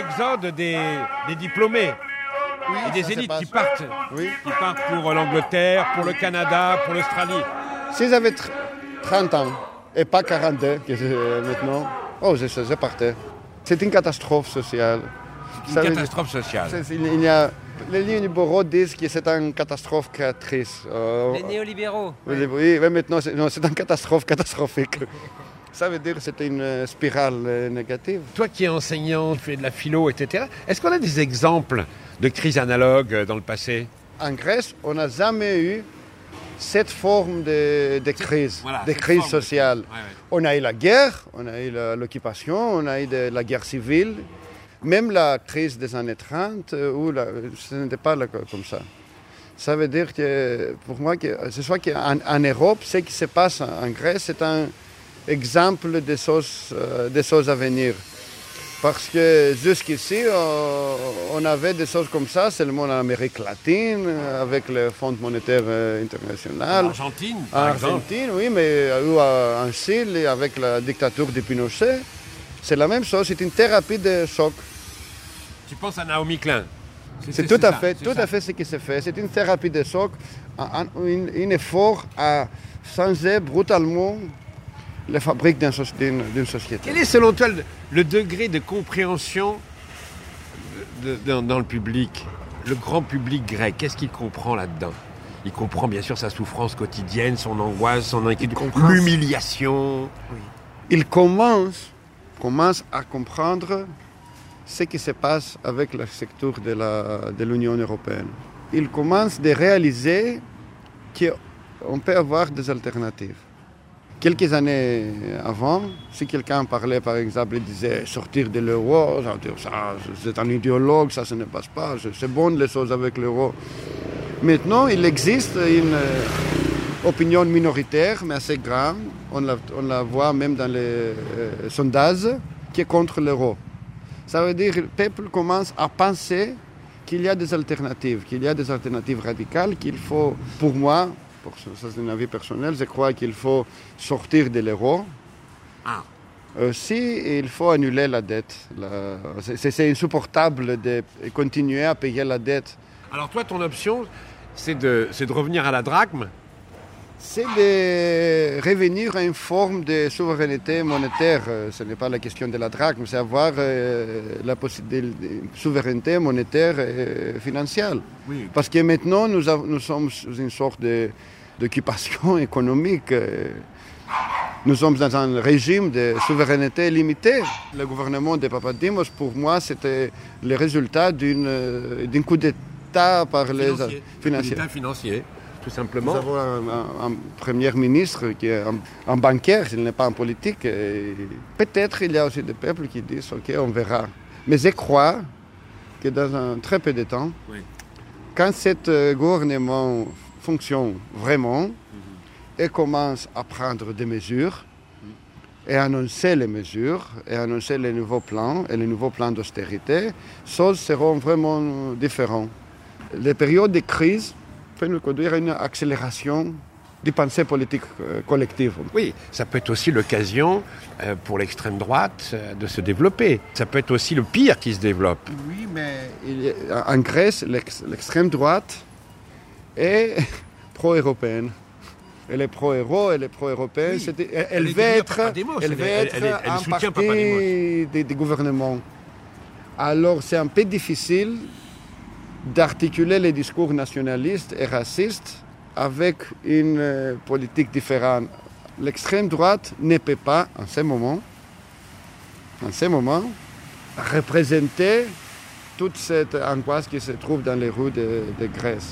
des diplômés et des élites qui partent. Oui. Qui partent pour l'Angleterre, pour le Canada, pour l'Australie. Si j'avais 30 ans et pas 42 maintenant, je partais. C'est une catastrophe sociale. Catastrophe sociale. Les libéraux disent que c'est une catastrophe créatrice. Les néolibéraux. Oui, mais maintenant, c'est une catastrophe catastrophique. Ça veut dire que c'est une spirale négative. Toi qui es enseignant, tu fais de la philo, etc., est-ce qu'on a des exemples de crises analogues dans le passé? En Grèce, on n'a jamais eu cette forme de crise, sociale. Ouais. On a eu la guerre, on a eu l'occupation, on a eu la guerre civile, même la crise des années 30, ce n'était pas comme ça. Ça veut dire que, pour moi, ce soit qu'en Europe, ce qui se passe en Grèce, c'est un exemple des choses à venir. Parce que jusqu'ici, on avait des choses comme ça seulement en Amérique latine, avec le Fonds monétaire international. En Argentine, par exemple. Argentine, oui, mais en Chili, avec la dictature de Pinochet. C'est la même chose, c'est une thérapie de choc. Tu penses à Naomi Klein? C'est tout à fait ce qui se fait. C'est une thérapie de choc, un effort à changer brutalement les fabriques d'une société. Quel est selon toi le degré de compréhension dans le public, le grand public grec? Qu'est-ce qu'il comprend là-dedans? Il comprend bien sûr sa souffrance quotidienne, son angoisse, son inquiétude, l'humiliation. Oui. Il commence à comprendre ce qui se passe avec la structure de l'Union européenne. ils commencent à réaliser qu'on peut avoir des alternatives. Quelques années avant, si quelqu'un parlait, par exemple, il disait sortir de l'euro, ça, c'est un idéologue, ça ne passe pas, c'est bon les choses avec l'euro. Maintenant, il existe une opinion minoritaire, mais assez grande, on la voit même dans les sondages, qui est contre l'euro. Ça veut dire que le peuple commence à penser qu'il y a des alternatives radicales, qu'il faut, pour moi, ça c'est un avis personnel, je crois qu'il faut sortir de l'euro. Aussi, il faut annuler la dette. C'est insupportable de continuer à payer la dette. Alors toi, ton option, c'est de revenir à la drachme? C'est de revenir à une forme de souveraineté monétaire. Ce n'est pas la question de la drachme, c'est avoir la possibilité de souveraineté monétaire et financière. Oui. Parce que maintenant, nous sommes sous une sorte d'occupation économique. Nous sommes dans un régime de souveraineté limitée. Le gouvernement de Papadimos, pour moi, c'était le résultat d'un coup d'État par les financiers. Coup d'État financier. Tout simplement. Nous avons un premier ministre qui est un banquier, il n'est pas un politique. Peut-être il y a aussi des peuples qui disent ok, on verra. Mais je crois que dans un très peu de temps, quand ce gouvernement fonctionne vraiment et commence à prendre des mesures et annoncer les mesures et annoncer les nouveaux plans et les nouveaux plans d'austérité, les choses seront vraiment différentes. Les périodes de crise peut nous conduire à une accélération des pensées politiques collectives. Oui, ça peut être aussi l'occasion pour l'extrême droite de se développer. Ça peut être aussi le pire qui se développe. Oui, mais en Grèce, l'extrême droite est pro-européenne. Elle est pro-euro, elle est pro-européenne. Oui, elle veut être un parti du gouvernement. Alors c'est un peu difficile d'articuler les discours nationalistes et racistes avec une politique différente. L'extrême droite ne peut pas, en ce moment, représenter toute cette angoisse qui se trouve dans les rues de Grèce.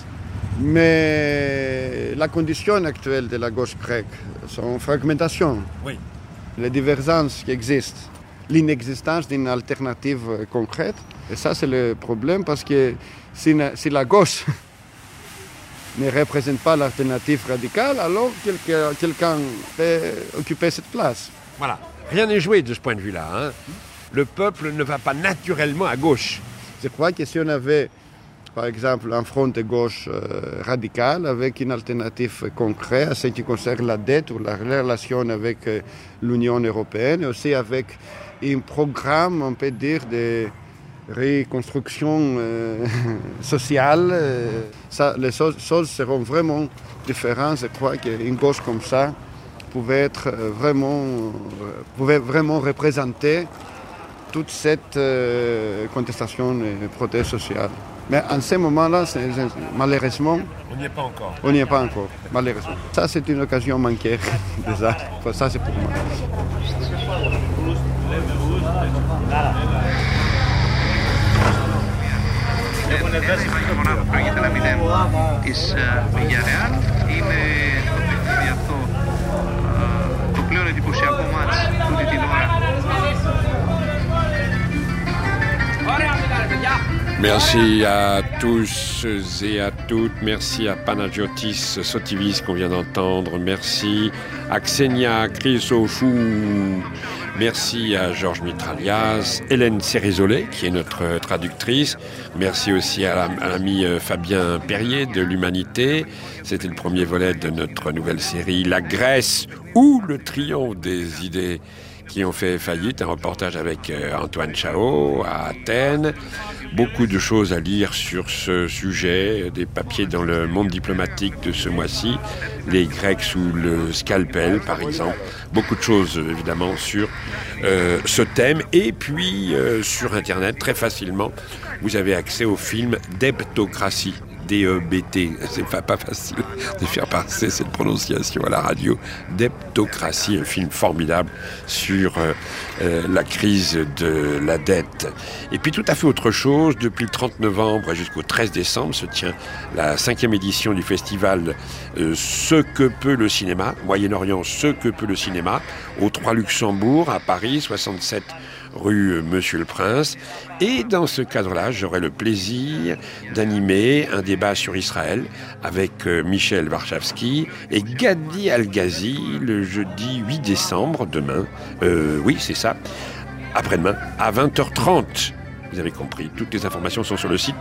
Mais la condition actuelle de la gauche grecque, son fragmentation, les divergences qui existent, l'inexistence d'une alternative concrète, et ça c'est le problème parce que si la gauche ne représente pas l'alternative radicale, alors quelqu'un peut occuper cette place. Voilà, rien n'est joué de ce point de vue-là. Hein. Le peuple ne va pas naturellement à gauche. Je crois que si on avait, par exemple, un front de gauche radical avec une alternative concrète à ce qui concerne la dette ou la relation avec l'Union européenne, et aussi avec un programme, on peut dire, de reconstruction sociale, les choses seront vraiment différentes. Je crois qu'une gauche comme ça pouvait vraiment représenter toute cette contestation et proteste sociale. Mais en ce moment-là, malheureusement, on n'y est pas encore. On n'y est pas encore, malheureusement. Ça, c'est une occasion manquée déjà. Ça, c'est pour moi. Η διαφορά που προηγείται 1-0 της Villarreal είναι το παιχνίδι αυτό το πλέον εντυπωσιακό μάτς τούτη την ώρα. Merci à tous et à toutes. Merci à Panagiotis Sotivis qu'on vient d'entendre. Merci à Xenia Chrysofou. Merci à Georges Mitralias, Hélène Cérizollet, qui est notre traductrice. Merci aussi à l'ami Fabien Perrier de l'Humanité. C'était le premier volet de notre nouvelle série La Grèce ou le triomphe des idées qui ont fait faillite. Un reportage avec Antoine Chao à Athènes. Beaucoup de choses à lire sur ce sujet, des papiers dans le monde diplomatique de ce mois-ci, les Grecs sous le scalpel par exemple, beaucoup de choses évidemment sur ce thème, et puis sur Internet très facilement vous avez accès au film Debtocratie D-E-B-T, c'est pas facile de faire passer cette prononciation à la radio, Debtocratie, un film formidable sur la crise de la dette. Et puis tout à fait autre chose, depuis le 30 novembre jusqu'au 13 décembre se tient la 5e édition du festival Ce que peut le cinéma, Moyen-Orient, Ce que peut le cinéma, au 3 Luxembourg, à Paris, 67 rue Monsieur le Prince. Et dans ce cadre-là, j'aurai le plaisir d'animer un débat sur Israël avec Michel Warschawski et Gadi Al-Ghazi le jeudi 8 décembre, demain. Oui, c'est ça. Après-demain, à 20h30. Vous avez compris, toutes les informations sont sur le site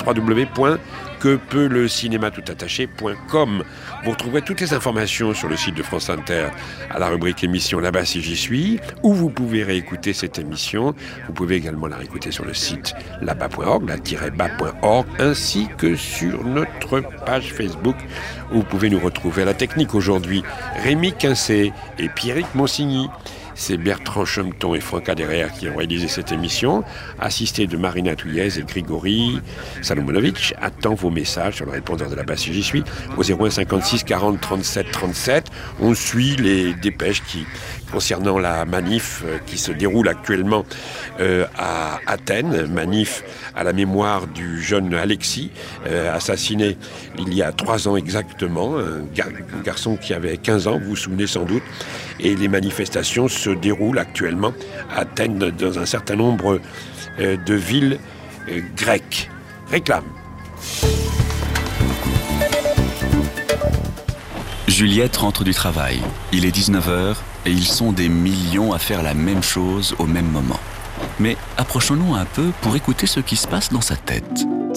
www.quepeutlecinema.com. Vous retrouverez toutes les informations sur le site de France Inter à la rubrique émission Là-bas si j'y suis, où vous pouvez réécouter cette émission. Vous pouvez également la réécouter sur le site là-bas.org, là-bas.org, ainsi que sur notre page Facebook, où vous pouvez nous retrouver. À la technique aujourd'hui, Rémi Quincé et Pierrick Monsigny. C'est Bertrand Chemeton et Franck Aderer qui ont réalisé cette émission, assistés de Marina Touillez et Grigori Salomonovic. Attends vos messages sur le répondeur de Là-bas si j'y suis, au 01 56 40 37 37. On suit les dépêches concernant la manif qui se déroule actuellement à Athènes, manif à la mémoire du jeune Alexis, assassiné il y a 3 ans exactement, un garçon qui avait 15 ans, vous vous souvenez sans doute, et les manifestations se déroulent actuellement à Athènes dans un certain nombre de villes grecques. Réclame. Juliette rentre du travail. Il est 19h et ils sont des millions à faire la même chose au même moment. Mais approchons-nous un peu pour écouter ce qui se passe dans sa tête.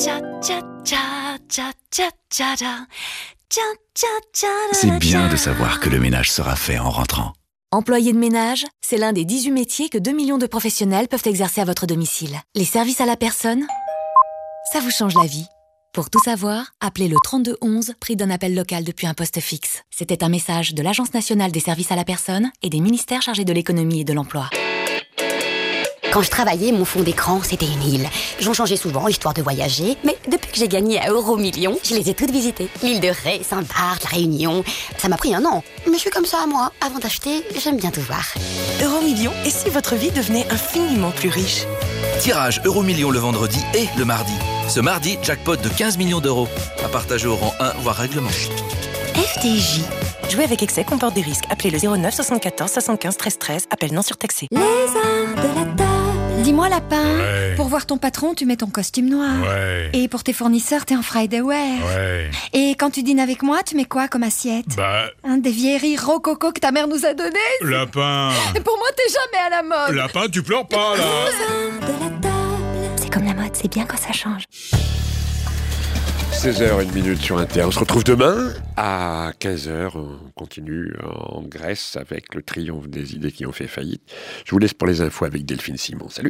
C'est bien de savoir que le ménage sera fait en rentrant. Employé de ménage, c'est l'un des 18 métiers que 2 millions de professionnels peuvent exercer à votre domicile. Les services à la personne, ça vous change la vie. Pour tout savoir, appelez le 3211, prix d'un appel local depuis un poste fixe. C'était un message de l'Agence nationale des services à la personne et des ministères chargés de l'économie et de l'emploi. Quand je travaillais, mon fond d'écran, c'était une île. J'en changeais souvent, histoire de voyager. Mais depuis que j'ai gagné à Euromillions, je les ai toutes visitées. L'île de Ré, Saint-Barth, La Réunion. Ça m'a pris 1 an. Mais je suis comme ça, moi. Avant d'acheter, j'aime bien tout voir. Euromillions, et si votre vie devenait infiniment plus riche ? Tirage Euromillions le vendredi et le mardi. Ce mardi, jackpot de 15 millions d'euros. À partager au rang 1, voire règlement. FDJ. Jouer avec excès comporte des risques. Appelez le 09 74 75 13 13. Appel non surtaxé. Les arts de la table. Dis-moi, lapin, pour voir ton patron, tu mets ton costume noir. Ouais. Et pour tes fournisseurs, t'es en Friday wear. Ouais. Et quand tu dînes avec moi, tu mets quoi comme assiette ? Des vieilleries rococo que ta mère nous a données. Lapin. Et pour moi, t'es jamais à la mode. Lapin, tu pleures pas, là. C'est comme la mode, c'est bien quand ça change. 16h01 sur Inter. On se retrouve demain à 15h. On continue en Grèce avec le triomphe des idées qui ont fait faillite. Je vous laisse pour les infos avec Delphine Simon. Salut.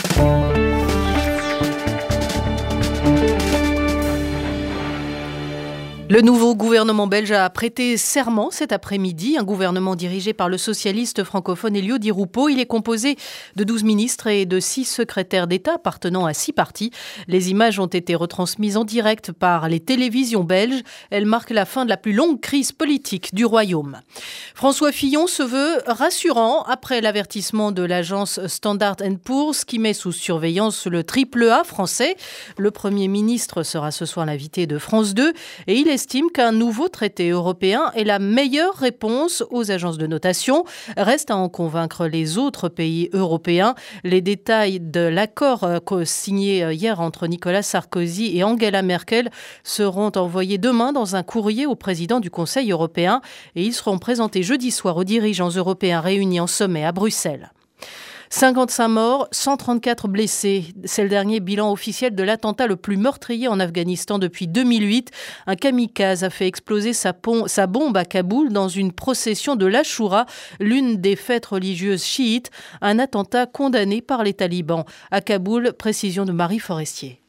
Le nouveau gouvernement belge a prêté serment cet après-midi, un gouvernement dirigé par le socialiste francophone Elio Di Rupo. Il est composé de 12 ministres et de 6 secrétaires d'État appartenant à 6 partis. Les images ont été retransmises en direct par les télévisions belges. Elles marquent la fin de la plus longue crise politique du royaume. François Fillon se veut rassurant après l'avertissement de l'agence Standard & Poor's qui met sous surveillance le AAA français. Le Premier ministre sera ce soir l'invité de France 2 et il estime qu'un nouveau traité européen est la meilleure réponse aux agences de notation. Reste à en convaincre les autres pays européens. Les détails de l'accord signé hier entre Nicolas Sarkozy et Angela Merkel seront envoyés demain dans un courrier au président du Conseil européen et ils seront présentés jeudi soir aux dirigeants européens réunis en sommet à Bruxelles. 55 morts, 134 blessés. C'est le dernier bilan officiel de l'attentat le plus meurtrier en Afghanistan depuis 2008. Un kamikaze a fait exploser sa bombe à Kaboul dans une procession de l'Ashura, l'une des fêtes religieuses chiites. Un attentat condamné par les talibans. À Kaboul, précision de Marie Forestier.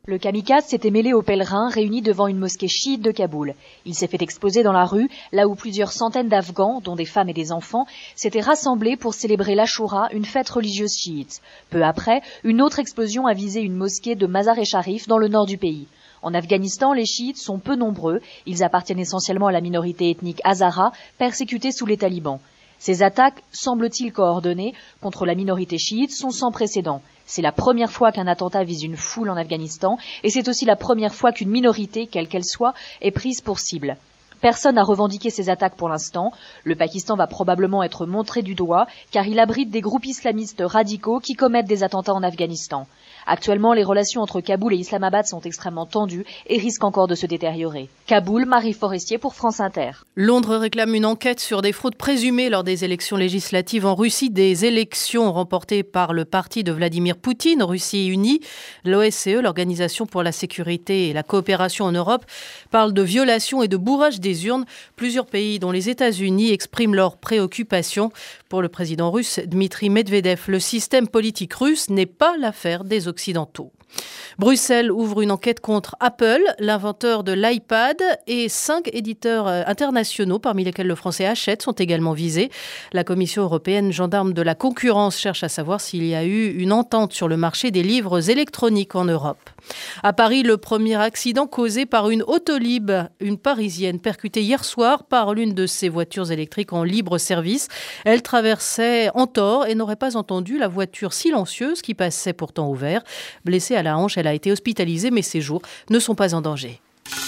Le kamikaze s'était mêlé aux pèlerins réunis devant une mosquée chiite de Kaboul. Il s'est fait exploser dans la rue, là où plusieurs centaines d'Afghans, dont des femmes et des enfants, s'étaient rassemblés pour célébrer l'Ashura, une fête religieuse chiite. Peu après, une autre explosion a visé une mosquée de Mazar-e-Sharif dans le nord du pays. En Afghanistan, les chiites sont peu nombreux. Ils appartiennent essentiellement à la minorité ethnique Hazara, persécutée sous les talibans. Ces attaques, semble-t-il coordonnées, contre la minorité chiite sont sans précédent. C'est la première fois qu'un attentat vise une foule en Afghanistan et c'est aussi la première fois qu'une minorité, quelle qu'elle soit, est prise pour cible. Personne n'a revendiqué ces attaques pour l'instant. Le Pakistan va probablement être montré du doigt car il abrite des groupes islamistes radicaux qui commettent des attentats en Afghanistan. Actuellement, les relations entre Kaboul et Islamabad sont extrêmement tendues et risquent encore de se détériorer. Kaboul, Marie Forestier pour France Inter. Londres réclame une enquête sur des fraudes présumées lors des élections législatives en Russie, des élections remportées par le parti de Vladimir Poutine, Russie unie. L'OSCE, l'Organisation pour la sécurité et la coopération en Europe, parle de violations et de bourrage des urnes. Plusieurs pays, dont les États-Unis, expriment leurs préoccupations. Pour le président russe Dmitri Medvedev, le système politique russe n'est pas l'affaire des Occidentaux. Bruxelles ouvre une enquête contre Apple, l'inventeur de l'iPad, et 5 éditeurs internationaux, parmi lesquels le français Hachette, sont également visés. La Commission européenne, gendarme de la concurrence, cherche à savoir s'il y a eu une entente sur le marché des livres électroniques en Europe. À Paris, le premier accident causé par une Autolib, une Parisienne, percutée hier soir par l'une de ses voitures électriques en libre service. Elle traversait en tort et n'aurait pas entendu la voiture silencieuse qui passait pourtant au vert. Blessée à la hanche, elle a été hospitalisée, mais ses jours ne sont pas en danger.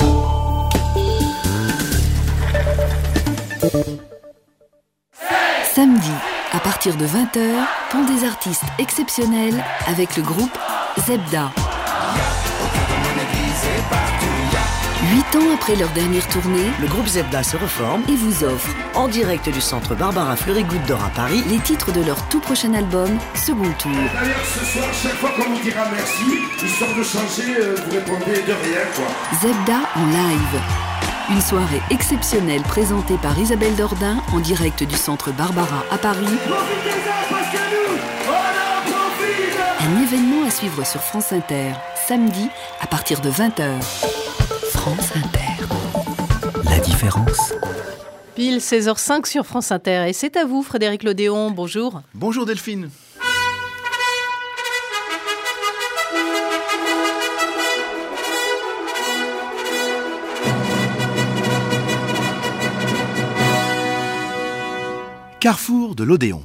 Samedi, à partir de 20h, pont des artistes exceptionnels avec le groupe Zebda. 8 ans après leur dernière tournée, le groupe Zebda se reforme et vous offre, en direct du centre Barbara Fleury-Goutte d'Or à Paris, les titres de leur tout prochain album, Second Tour. D'ailleurs, ce soir, chaque fois qu'on vous dira merci, histoire de changer, vous répondez de rien, quoi. Zebda en live. Une soirée exceptionnelle présentée par Isabelle Dordain en direct du centre Barbara à Paris. Un événement à suivre sur France Inter, samedi à partir de 20h. France Inter. La différence. Pile 16h05 sur France Inter. Et c'est à vous, Frédéric Lodéon. Bonjour. Bonjour Delphine. Carrefour de l'Odéon.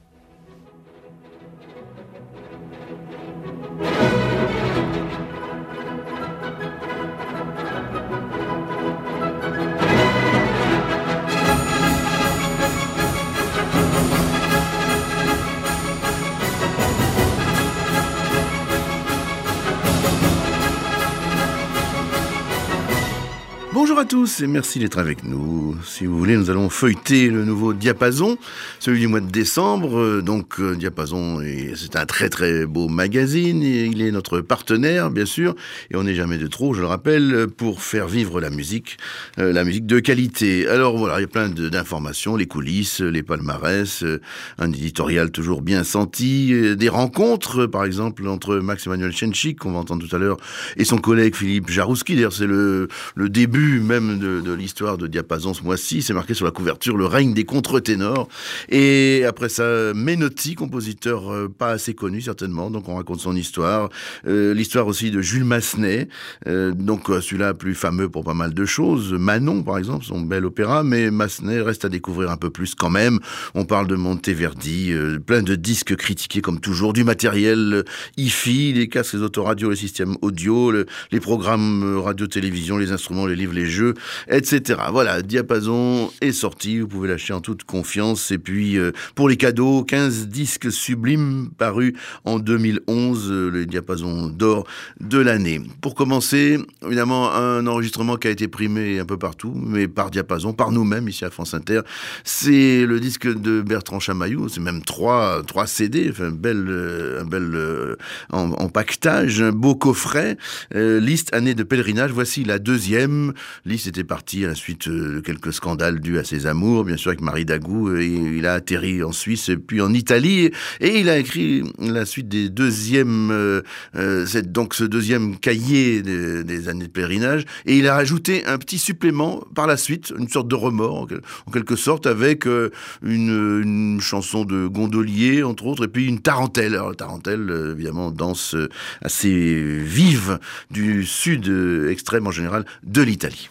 Bonjour à tous et merci d'être avec nous. Si vous voulez, nous allons feuilleter le nouveau Diapason, celui du mois de décembre. Diapason, c'est un très très beau magazine. Et il est notre partenaire, bien sûr, et on n'est jamais de trop, je le rappelle, pour faire vivre la musique de qualité. Alors voilà, il y a plein d'informations, les coulisses, les palmarès, un éditorial toujours bien senti, des rencontres, par exemple, entre Max-Emmanuel Schenchik, qu'on va entendre tout à l'heure, et son collègue Philippe Jarouski. D'ailleurs, c'est le début même de l'histoire de Diapason ce mois-ci. C'est marqué sur la couverture, le règne des contre-ténors. Et après ça, Menotti, compositeur pas assez connu certainement, donc on raconte son histoire. L'histoire aussi de Jules Massenet, donc celui-là plus fameux pour pas mal de choses. Manon, par exemple, son bel opéra, mais Massenet reste à découvrir un peu plus quand même. On parle de Monteverdi, plein de disques critiqués comme toujours, du matériel hi-fi, les casques, les autoradios, les systèmes audio, les programmes radio-télévision, les instruments, les livres, les jeux, etc. Voilà, Diapason est sorti, vous pouvez l'acheter en toute confiance. Et puis, pour les cadeaux, 15 disques sublimes parus en 2011, les Diapasons d'or de l'année. Pour commencer, évidemment, un enregistrement qui a été primé un peu partout, mais par Diapason, par nous-mêmes, ici à France Inter. C'est le disque de Bertrand Chamaillou, c'est même 3 CD, enfin, un bel empaquetage, un beau coffret, liste année de pèlerinage. Voici la deuxième, Liszt était parti à la suite de quelques scandales dus à ses amours, bien sûr avec Marie Dagou, et il a atterri en Suisse et puis en Italie, et il a écrit la suite des ce deuxième cahier des années de pèlerinage, et il a rajouté un petit supplément par la suite, une sorte de remords en quelque sorte, avec une chanson de gondolier entre autres, et puis une tarentelle. Alors la tarentelle, évidemment, danse assez vive du sud extrême en général de l'Italie.